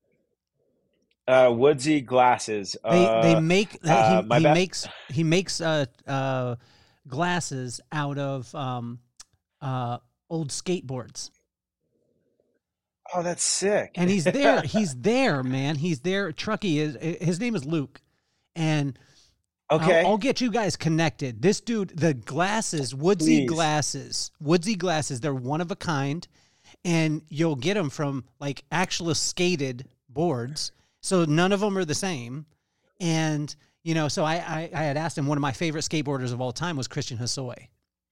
Uh, Woodsy glasses. They uh, they make uh, he, my he best- makes he makes uh uh glasses out of um uh old skateboards. Oh, that's sick. And he's there. He's there, man. He's there. Truckee is his name is Luke, And Okay. I'll, I'll get you guys connected. This dude, the glasses, Woodsy Please. glasses, Woodsy glasses, they're one of a kind. And you'll get them from like actual skated boards. So none of them are the same. And, you know, so I, I, I had asked him, one of my favorite skateboarders of all time was Christian Hosoi.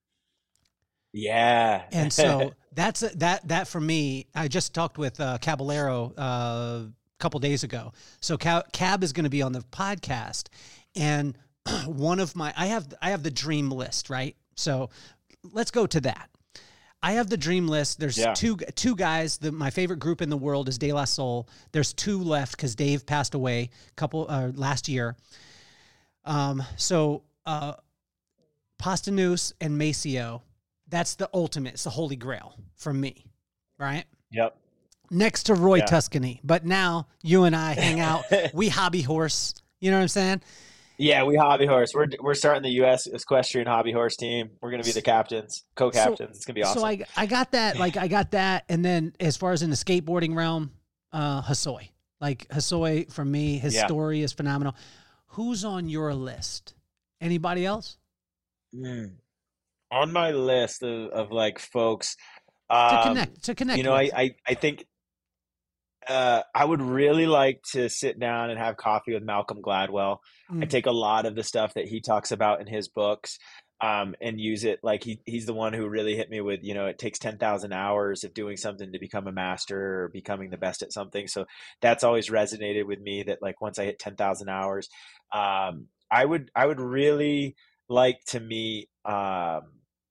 Yeah. And so that's that, that for me, I just talked with uh, Caballero uh, a couple days ago. So Cab, Cab is going to be on the podcast. And one of my, I have, I have the dream list, right? So let's go to that. I have the dream list. There's yeah. two two guys. The, my favorite group in the world is De La Soul. There's two left because Dave passed away a couple uh, last year. Um, so uh, Posdnuos and Maceo, that's the ultimate. It's the holy grail for me, right? Yep. Next to Roy yeah. Tuscany, but now you and I hang out. We hobby horse. You know what I'm saying? Yeah, we hobby horse. We're we're starting the U S equestrian hobby horse team. We're going to be the captains, co-captains. So, it's going to be awesome. So I I got that, like I got that, and then as far as in the skateboarding realm, uh, Hosoi. Like Hosoi for me, his yeah. story is phenomenal. Who's on your list? Anybody else? Mm. On my list of, of like folks um, to um, connect to connect. You know, with. I, I I think uh, I would really like to sit down and have coffee with Malcolm Gladwell. Mm. I take a lot of the stuff that he talks about in his books um, and use it. Like he he's the one who really hit me with, you know, it takes ten thousand hours of doing something to become a master or becoming the best at something. So that's always resonated with me, that like once I hit ten thousand hours, um, I would I would really like to meet um,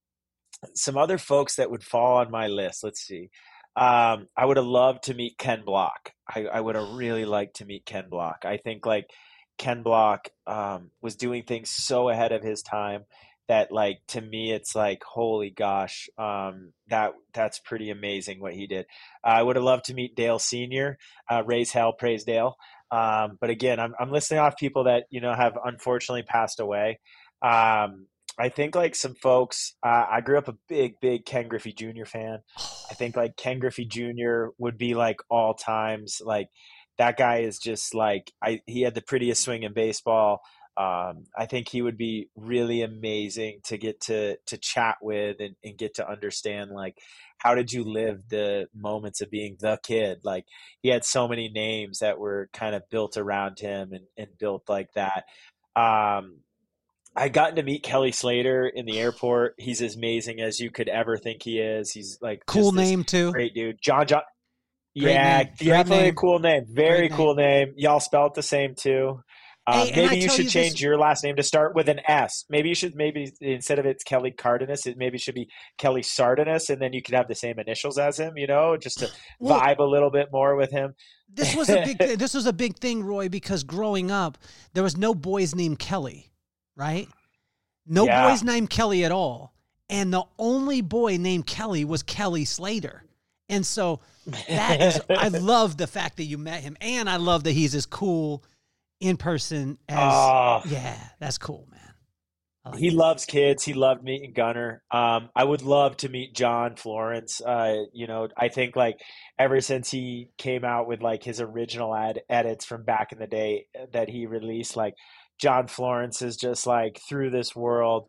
some other folks that would fall on my list. Let's see. Um, I would have loved to meet Ken Block. I, I would have really liked to meet Ken Block. I think like Ken Block um, was doing things so ahead of his time that like, to me, it's like, holy gosh, um, that that's pretty amazing what he did. Uh, I would have loved to meet Dale Senior, uh, raise hell, praise Dale. Um, but again, I'm, I'm listing off people that, you know, have unfortunately passed away. Um, I think like some folks, uh, I grew up a big, big Ken Griffey Junior fan. I think like Ken Griffey Junior would be like all times. Like that guy is just like, I, he had the prettiest swing in baseball. Um, I think he would be really amazing to get to, to chat with and, and get to understand, like, how did you live the moments of being the kid? Like he had so many names that were kind of built around him and, and built like that. Um, I gotten to meet Kelly Slater in the airport. He's as amazing as you could ever think he is. He's like cool name too. Great dude. John John. Great yeah, name. definitely name. a cool name. Very Great cool name. name. Y'all spell it the same too. Um, hey, maybe you should you change this... your last name to start with an S. Maybe you should, maybe instead of it's Kelly Cardenas, it maybe should be Kelly Sardenas, and then you could have the same initials as him, you know, just to well, vibe a little bit more with him. This was a big th- this was a big thing, Roy, because growing up, there was no boys named Kelly, right? No yeah. boys named Kelly at all. And the only boy named Kelly was Kelly Slater. And so that is, I love the fact that you met him. And I love that he's as cool in person as, uh, yeah, that's cool, man. Like he that. loves kids. He loved meeting Gunner. Um, I would love to meet John Florence. Uh, you know, I think like ever since he came out with like his original ad edits from back in the day that he released, like John Florence is just like through this world.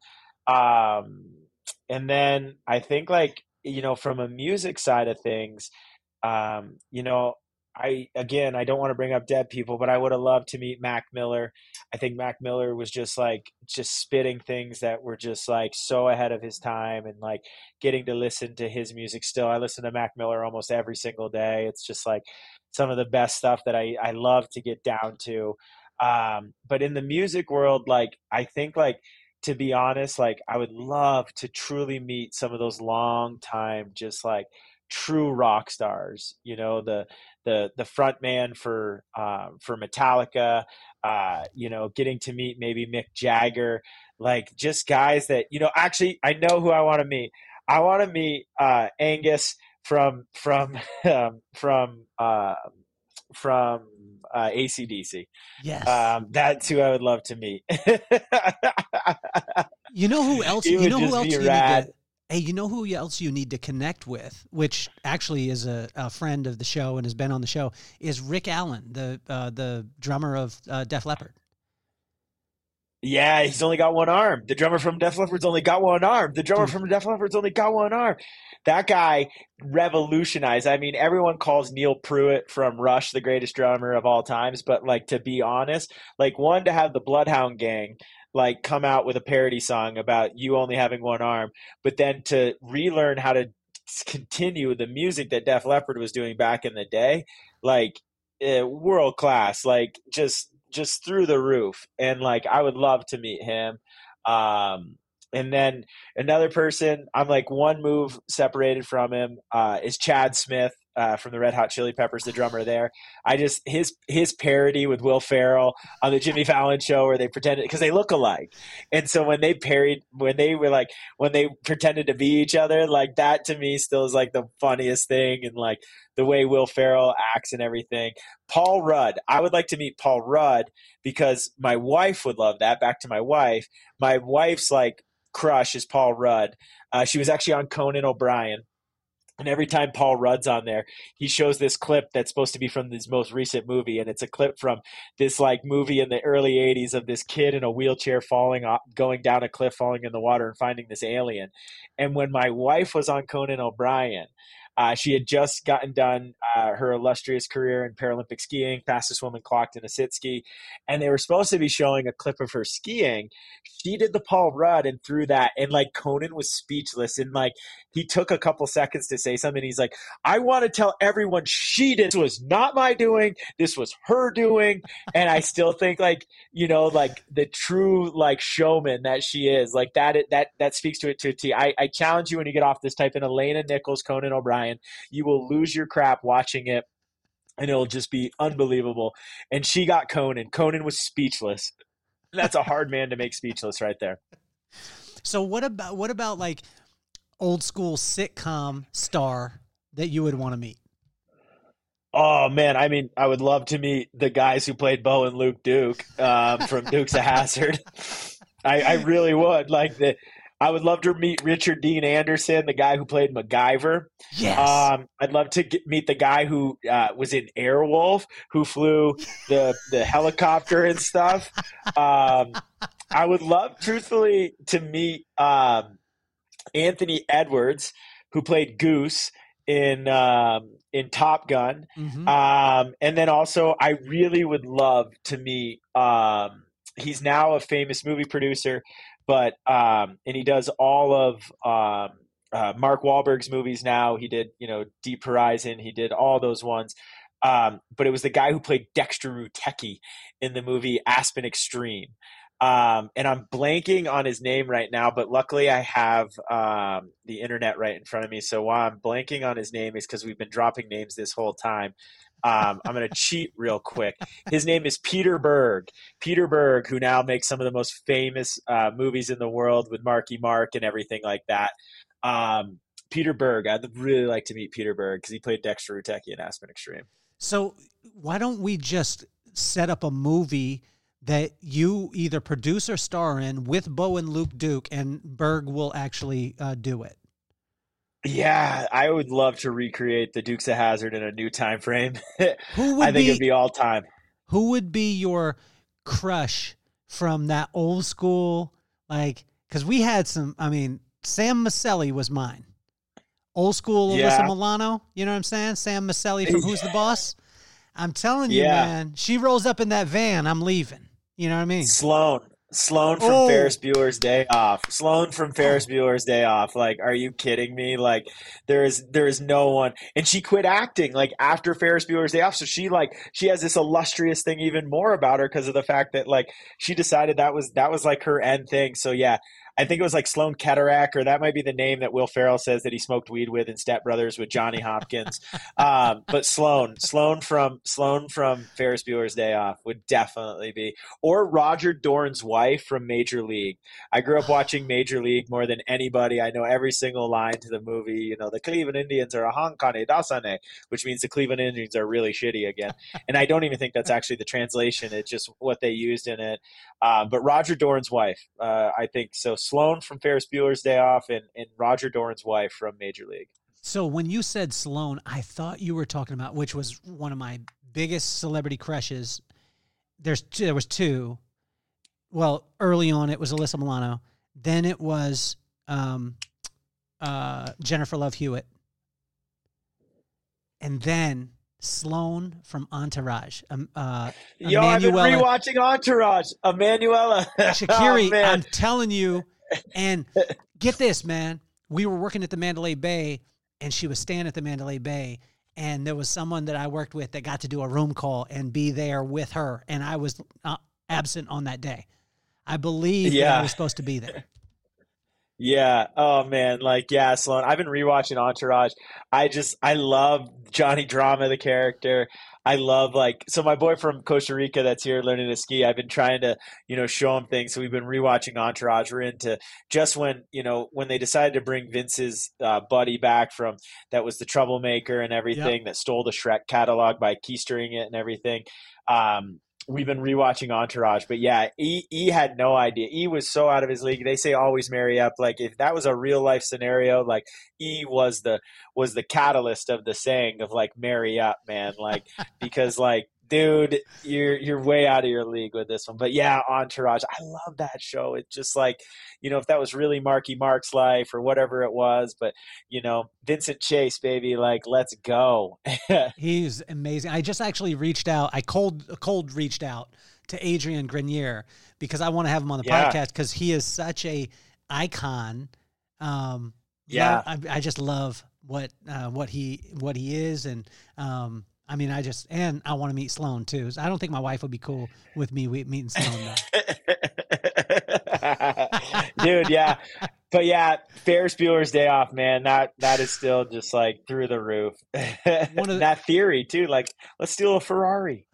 Um, and then I think like, you know, from a music side of things, um, you know, I, again, I don't want to bring up dead people, but I would have loved to meet Mac Miller. I think Mac Miller was just like, just spitting things that were just like so ahead of his time, and like getting to listen to his music still. I listen to Mac Miller almost every single day. It's just like some of the best stuff that I, I love to get down to. Um, but in the music world, like, I think like, to be honest, like I would love to truly meet some of those long time, just like true rock stars, you know, the, the, the front man for, uh, for Metallica, uh, you know, getting to meet maybe Mick Jagger, like just guys that, you know, actually I know who I want to meet. I want to meet, uh, Angus from, from, um, from, uh, from, uh, A C D C. Yes. Um, that's who I would love to meet. You know who else, you know who else you rad. need to, hey, you know who else you need to connect with, which actually is a, a friend of the show and has been on the show, is Rick Allen, the, uh, the drummer of uh, Def Leppard. Yeah, he's only got one arm. The drummer from Def Leppard's only got one arm. The drummer Dude. from Def Leppard's only got one arm. That guy revolutionized. I mean, everyone calls Neil Pruitt from Rush the greatest drummer of all times, but like to be honest, like one to have the Bloodhound Gang like come out with a parody song about you only having one arm, but then to relearn how to continue the music that Def Leppard was doing back in the day, like uh, world class, like just just through the roof. And like I would love to meet him. Um, and then another person, I'm like one move separated from him, uh, is Chad Smith. Uh, from the Red Hot Chili Peppers, the drummer there. I just his his parody with Will Ferrell on the Jimmy Fallon show where they pretended because they look alike, and so when they parried, when they were like when they pretended to be each other, like that to me still is like the funniest thing, and like the way Will Ferrell acts and everything. Paul Rudd, I would like to meet Paul Rudd because my wife would love that. Back to my wife, my wife's like crush is Paul Rudd. Uh, she was actually on Conan O'Brien. And every time Paul Rudd's on there, he shows this clip that's supposed to be from his most recent movie. And it's a clip from this like movie in the early eighties of this kid in a wheelchair falling off, going down a cliff, falling in the water and finding this alien. And when my wife was on Conan O'Brien, Uh, she had just gotten done uh, her illustrious career in Paralympic skiing, fastest woman clocked in a sit ski, and they were supposed to be showing a clip of her skiing. She did the Paul Rudd and threw that, and like Conan was speechless, and like he took a couple seconds to say something. He's like, "I want to tell everyone she did. This was not my doing. This was her doing." And I still think like you know like the true like showman that she is, like that that that speaks to it to a T. I, I challenge you when you get off this, type in Elena Nichols, Conan O'Brien. You will lose your crap watching it, and it'll just be unbelievable. And she got Conan. Conan was speechless. That's a hard man to make speechless right there. So what about what about like old school sitcom star that you would want to meet? Oh man, I mean, I would love to meet the guys who played Bo and Luke Duke um, from Dukes of Hazzard. I, I really would like the. I would love to meet Richard Dean Anderson, the guy who played MacGyver. Yes. Um, I'd love to get, meet the guy who uh, was in Airwolf, who flew the the helicopter and stuff. Um, I would love, truthfully, to meet um, Anthony Edwards, who played Goose in um, in Top Gun. Mm-hmm. Um, and then also, I really would love to meet. Um, he's now a famous movie producer. But um, and he does all of um, uh, Mark Wahlberg's movies now. He did, you know, Deep Horizon. He did all those ones. Um, but it was the guy who played Dexter Rutecki in the movie Aspen Extreme. Um, and I'm blanking on his name right now, but luckily I have um, the internet right in front of me. So while I'm blanking on his name is because we've been dropping names this whole time. Um, I'm going to cheat real quick. His name is Peter Berg. Peter Berg, who now makes some of the most famous uh, movies in the world with Marky Mark and everything like that. Um, Peter Berg. I'd really like to meet Peter Berg because he played Dexter Rutecki in Aspen Extreme. So why don't we just set up a movie that you either produce or star in with Bo and Luke Duke, and Berg will actually uh, do it? Yeah, I would love to recreate the Dukes of Hazzard in a new time frame. Who would I think be, it'd be all time. Who would be your crush from that old school, like, because we had some, I mean, Sam Maselli was mine. Old school Yeah. Alyssa Milano, you know what I'm saying? Sam Maselli from Who's the Boss? I'm telling you, Yeah. man, she rolls up in that van, I'm leaving. You know what I mean? Sloan. Sloan from Oh. Ferris Bueller's Day Off. Sloan from Ferris Bueller's Day Off. Like, are you kidding me? Like, there is there is no one. And she quit acting like after Ferris Bueller's Day Off. So she like she has this illustrious thing even more about her because of the fact that like she decided that was that was like her end thing. So yeah. I think it was like Sloan Ketterack, or that might be the name that Will Ferrell says that he smoked weed with in Step Brothers with Johnny Hopkins. um, but Sloan, Sloan from Sloan from Ferris Bueller's Day Off would definitely be, or Roger Dorn's wife from Major League. I grew up watching Major League more than anybody. I know every single line to the movie. You know, the Cleveland Indians are a Hankane Dasane, which means the Cleveland Indians are really shitty again. And I don't even think that's actually the translation. It's just what they used in it. Um, but Roger Dorn's wife, uh, I think so. Sloan from Ferris Bueller's Day Off and, and Roger Dorn's wife from Major League. So when you said Sloan, I thought you were talking about, which was one of my biggest celebrity crushes. There's two, there was two. well, early on it was Alyssa Milano. Then it was um, uh, Jennifer Love Hewitt. And then Sloane from Entourage. Um, uh, Yo, I've been rewatching Entourage. Emanuela. Sha'Carri, oh, I'm telling you. And get this, man. We were working at the Mandalay Bay, and she was staying at the Mandalay Bay. And there was someone that I worked with that got to do a room call and be there with her. And I was uh, absent on that day. I believe yeah. that I was supposed to be there. Yeah. Oh man. Like, yeah, Sloane. I've been rewatching Entourage. I just, I love Johnny Drama, the character. I love like, so my boy from Costa Rica that's here learning to ski, I've been trying to, you know, show him things. So we've been rewatching Entourage. We're into just when, you know, when they decided to bring Vince's uh, buddy back from, that was the troublemaker and everything yep. that stole the Shrek catalog by keystering it and everything. Um, We've been rewatching Entourage, but yeah, E, E had no idea. E was so out of his league. They say always marry up. Like if that was a real life scenario, like E was the was the catalyst of the saying of like marry up, man. Like because like dude, you're you're way out of your league with this one. But yeah, Entourage, I love that show. It's just like, you know, if that was really Marky Mark's life or whatever it was, but you know, Vincent Chase, baby, like let's go. He's amazing. I just actually reached out. I cold cold reached out to Adrian Grenier because I want to have him on the yeah. podcast because he is such a icon. Um, yeah, I, I just love what uh, what he what he is, and um, I mean, I just and I want to meet Sloane too. I don't think my wife would be cool with me meeting Sloane though. Dude, yeah. But yeah, Ferris Bueller's Day Off, man, that that is still just like through the roof. One of the- that theory too, like let's steal a Ferrari.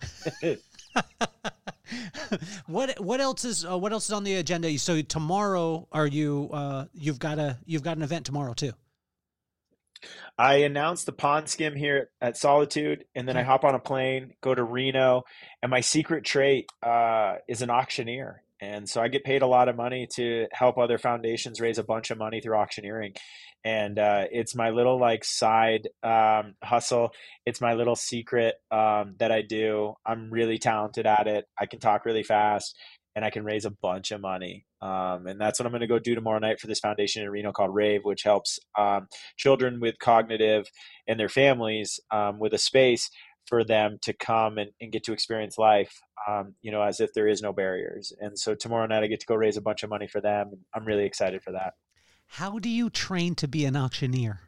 what what else is uh, what else is on the agenda? So tomorrow, are you uh, you've got a you've got an event tomorrow too? I announced the pond skim here at Solitude, and then I hop on a plane, go to Reno, and my secret trait uh, is an auctioneer. And so I get paid a lot of money to help other foundations raise a bunch of money through auctioneering. And uh, it's my little like side um, hustle. It's my little secret um, that I do. I'm really talented at it. I can talk really fast and I can raise a bunch of money. Um, and that's what I'm going to go do tomorrow night for this foundation in Reno called Rave, which helps um, children with cognitive and their families um, with a space for them to come and, and get to experience life, um, you know, as if there is no barriers. And so tomorrow night I get to go raise a bunch of money for them. I'm really excited for that. How do you train to be an auctioneer?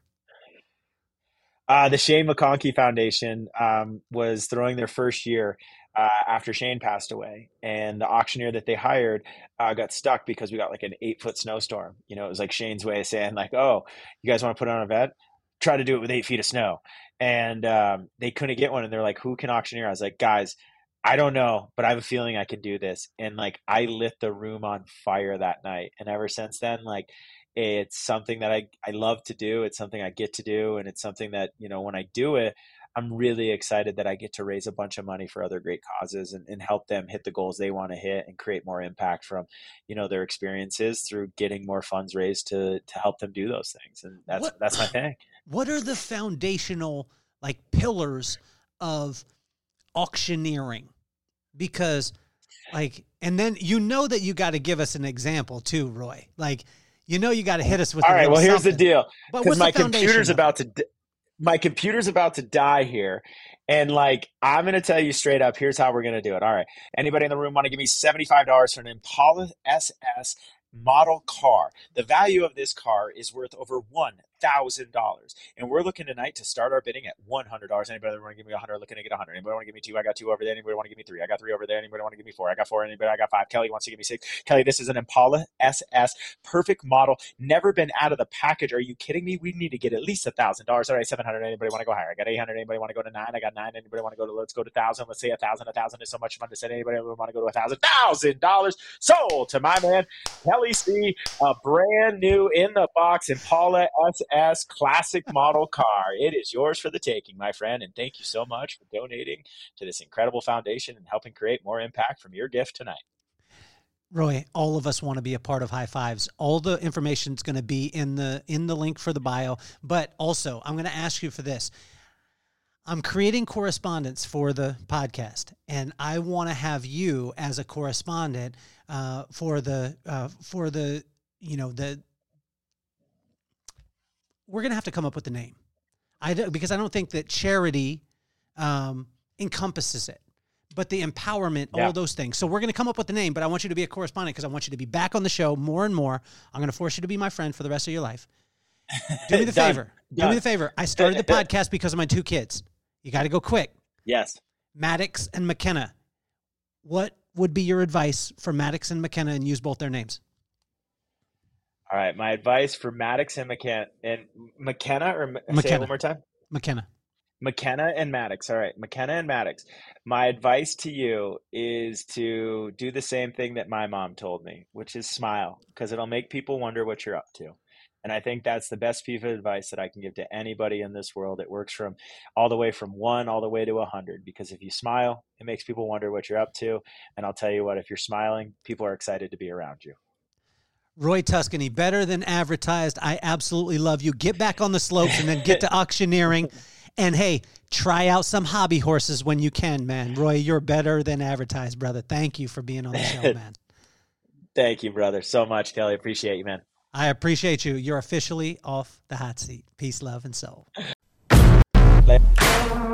Uh, the Shane McConkey Foundation um, was throwing their first year uh, after Shane passed away. And the auctioneer that they hired uh, got stuck because we got like an eight foot snowstorm. You know, it was like Shane's way of saying like, oh, you guys want to put on an event? Try to do it with eight feet of snow. And um, they couldn't get one. And they're like, who can auctioneer? I was like, guys, I don't know, but I have a feeling I can do this. And like, I lit the room on fire that night. And ever since then, like, it's something that I, I love to do. It's something I get to do. And it's something that, you know, when I do it, I'm really excited that I get to raise a bunch of money for other great causes and, and help them hit the goals they want to hit and create more impact from, you know, their experiences through getting more funds raised to, to help them do those things. And that's, what, that's my thing. What are the foundational like pillars of auctioneering? Because like, and then, you know, that you got to give us an example too, Roy. Like, you know, you got to hit us with, all right, well, here's something. the deal. Because my computer's though? about to, di- my computer's about to die here. And like, I'm going to tell you straight up, here's how we're going to do it. All right. Anybody in the room want to give me seventy-five dollars for an Impala S S model car? The value of this car is worth over one thousand dollars. And we're looking tonight to start our bidding at one hundred dollars. Anybody want to give me one hundred? Looking to get one hundred. Anybody want to give me two? I got two over there. Anybody want to give me three? I got three over there. Anybody want to give me four? I got four. Anybody? I got five. Kelly wants to give me six. Kelly, this is an Impala S S, perfect model, never been out of the package. Are you kidding me? We need to get at least one thousand dollars. All right, seven hundred. Anybody want to go higher? I got eight hundred. Anybody want to go to nine? I got nine. Anybody want to go to, let's go to one thousand. Let's say one thousand. one thousand is so much fun to say. Anybody want to go to one thousand? one thousand dollars sold to my man, Kelly C. A brand new in the box Impala S S classic model car. It is yours for the taking, my friend. And thank you so much for donating to this incredible foundation and helping create more impact from your gift tonight. Roy, all of us want to be a part of High Fives. All the information is going to be in the in the link for the bio. But also, I'm going to ask you for this. I'm creating correspondence for the podcast, and I want to have you as a correspondent uh, for the uh, for the you know the. We're gonna have to come up with the name, I do, because I don't think that charity um, encompasses it, but the empowerment, Yeah. all those things. So we're gonna come up with the name, but I want you to be a correspondent because I want you to be back on the show more and more. I'm gonna force you to be my friend for the rest of your life. Do me the Done. favor. Do Done. me the favor. I started the podcast because of my two kids. You got to go quick. Yes. Maddox and McKenna. What would be your advice for Maddox and McKenna, and use both their names? All right. My advice for Maddox and McKenna and McKenna or say it McKenna. one more time. McKenna. McKenna and Maddox. All right. McKenna and Maddox. My advice to you is to do the same thing that my mom told me, which is smile, because it'll make people wonder what you're up to. And I think that's the best piece of advice that I can give to anybody in this world. It works from all the way from one all the way to a hundred, because if you smile, it makes people wonder what you're up to. And I'll tell you what, if you're smiling, people are excited to be around you. Roy Tuscany, better than advertised. I absolutely love you. Get back on the slopes and then get to auctioneering. And hey, try out some hobby horses when you can, man. Roy, you're better than advertised, brother. Thank you for being on the show, man. Thank you, brother, so much, Kelly. Appreciate you, man. I appreciate you. You're officially off the hot seat. Peace, love, and soul. Later.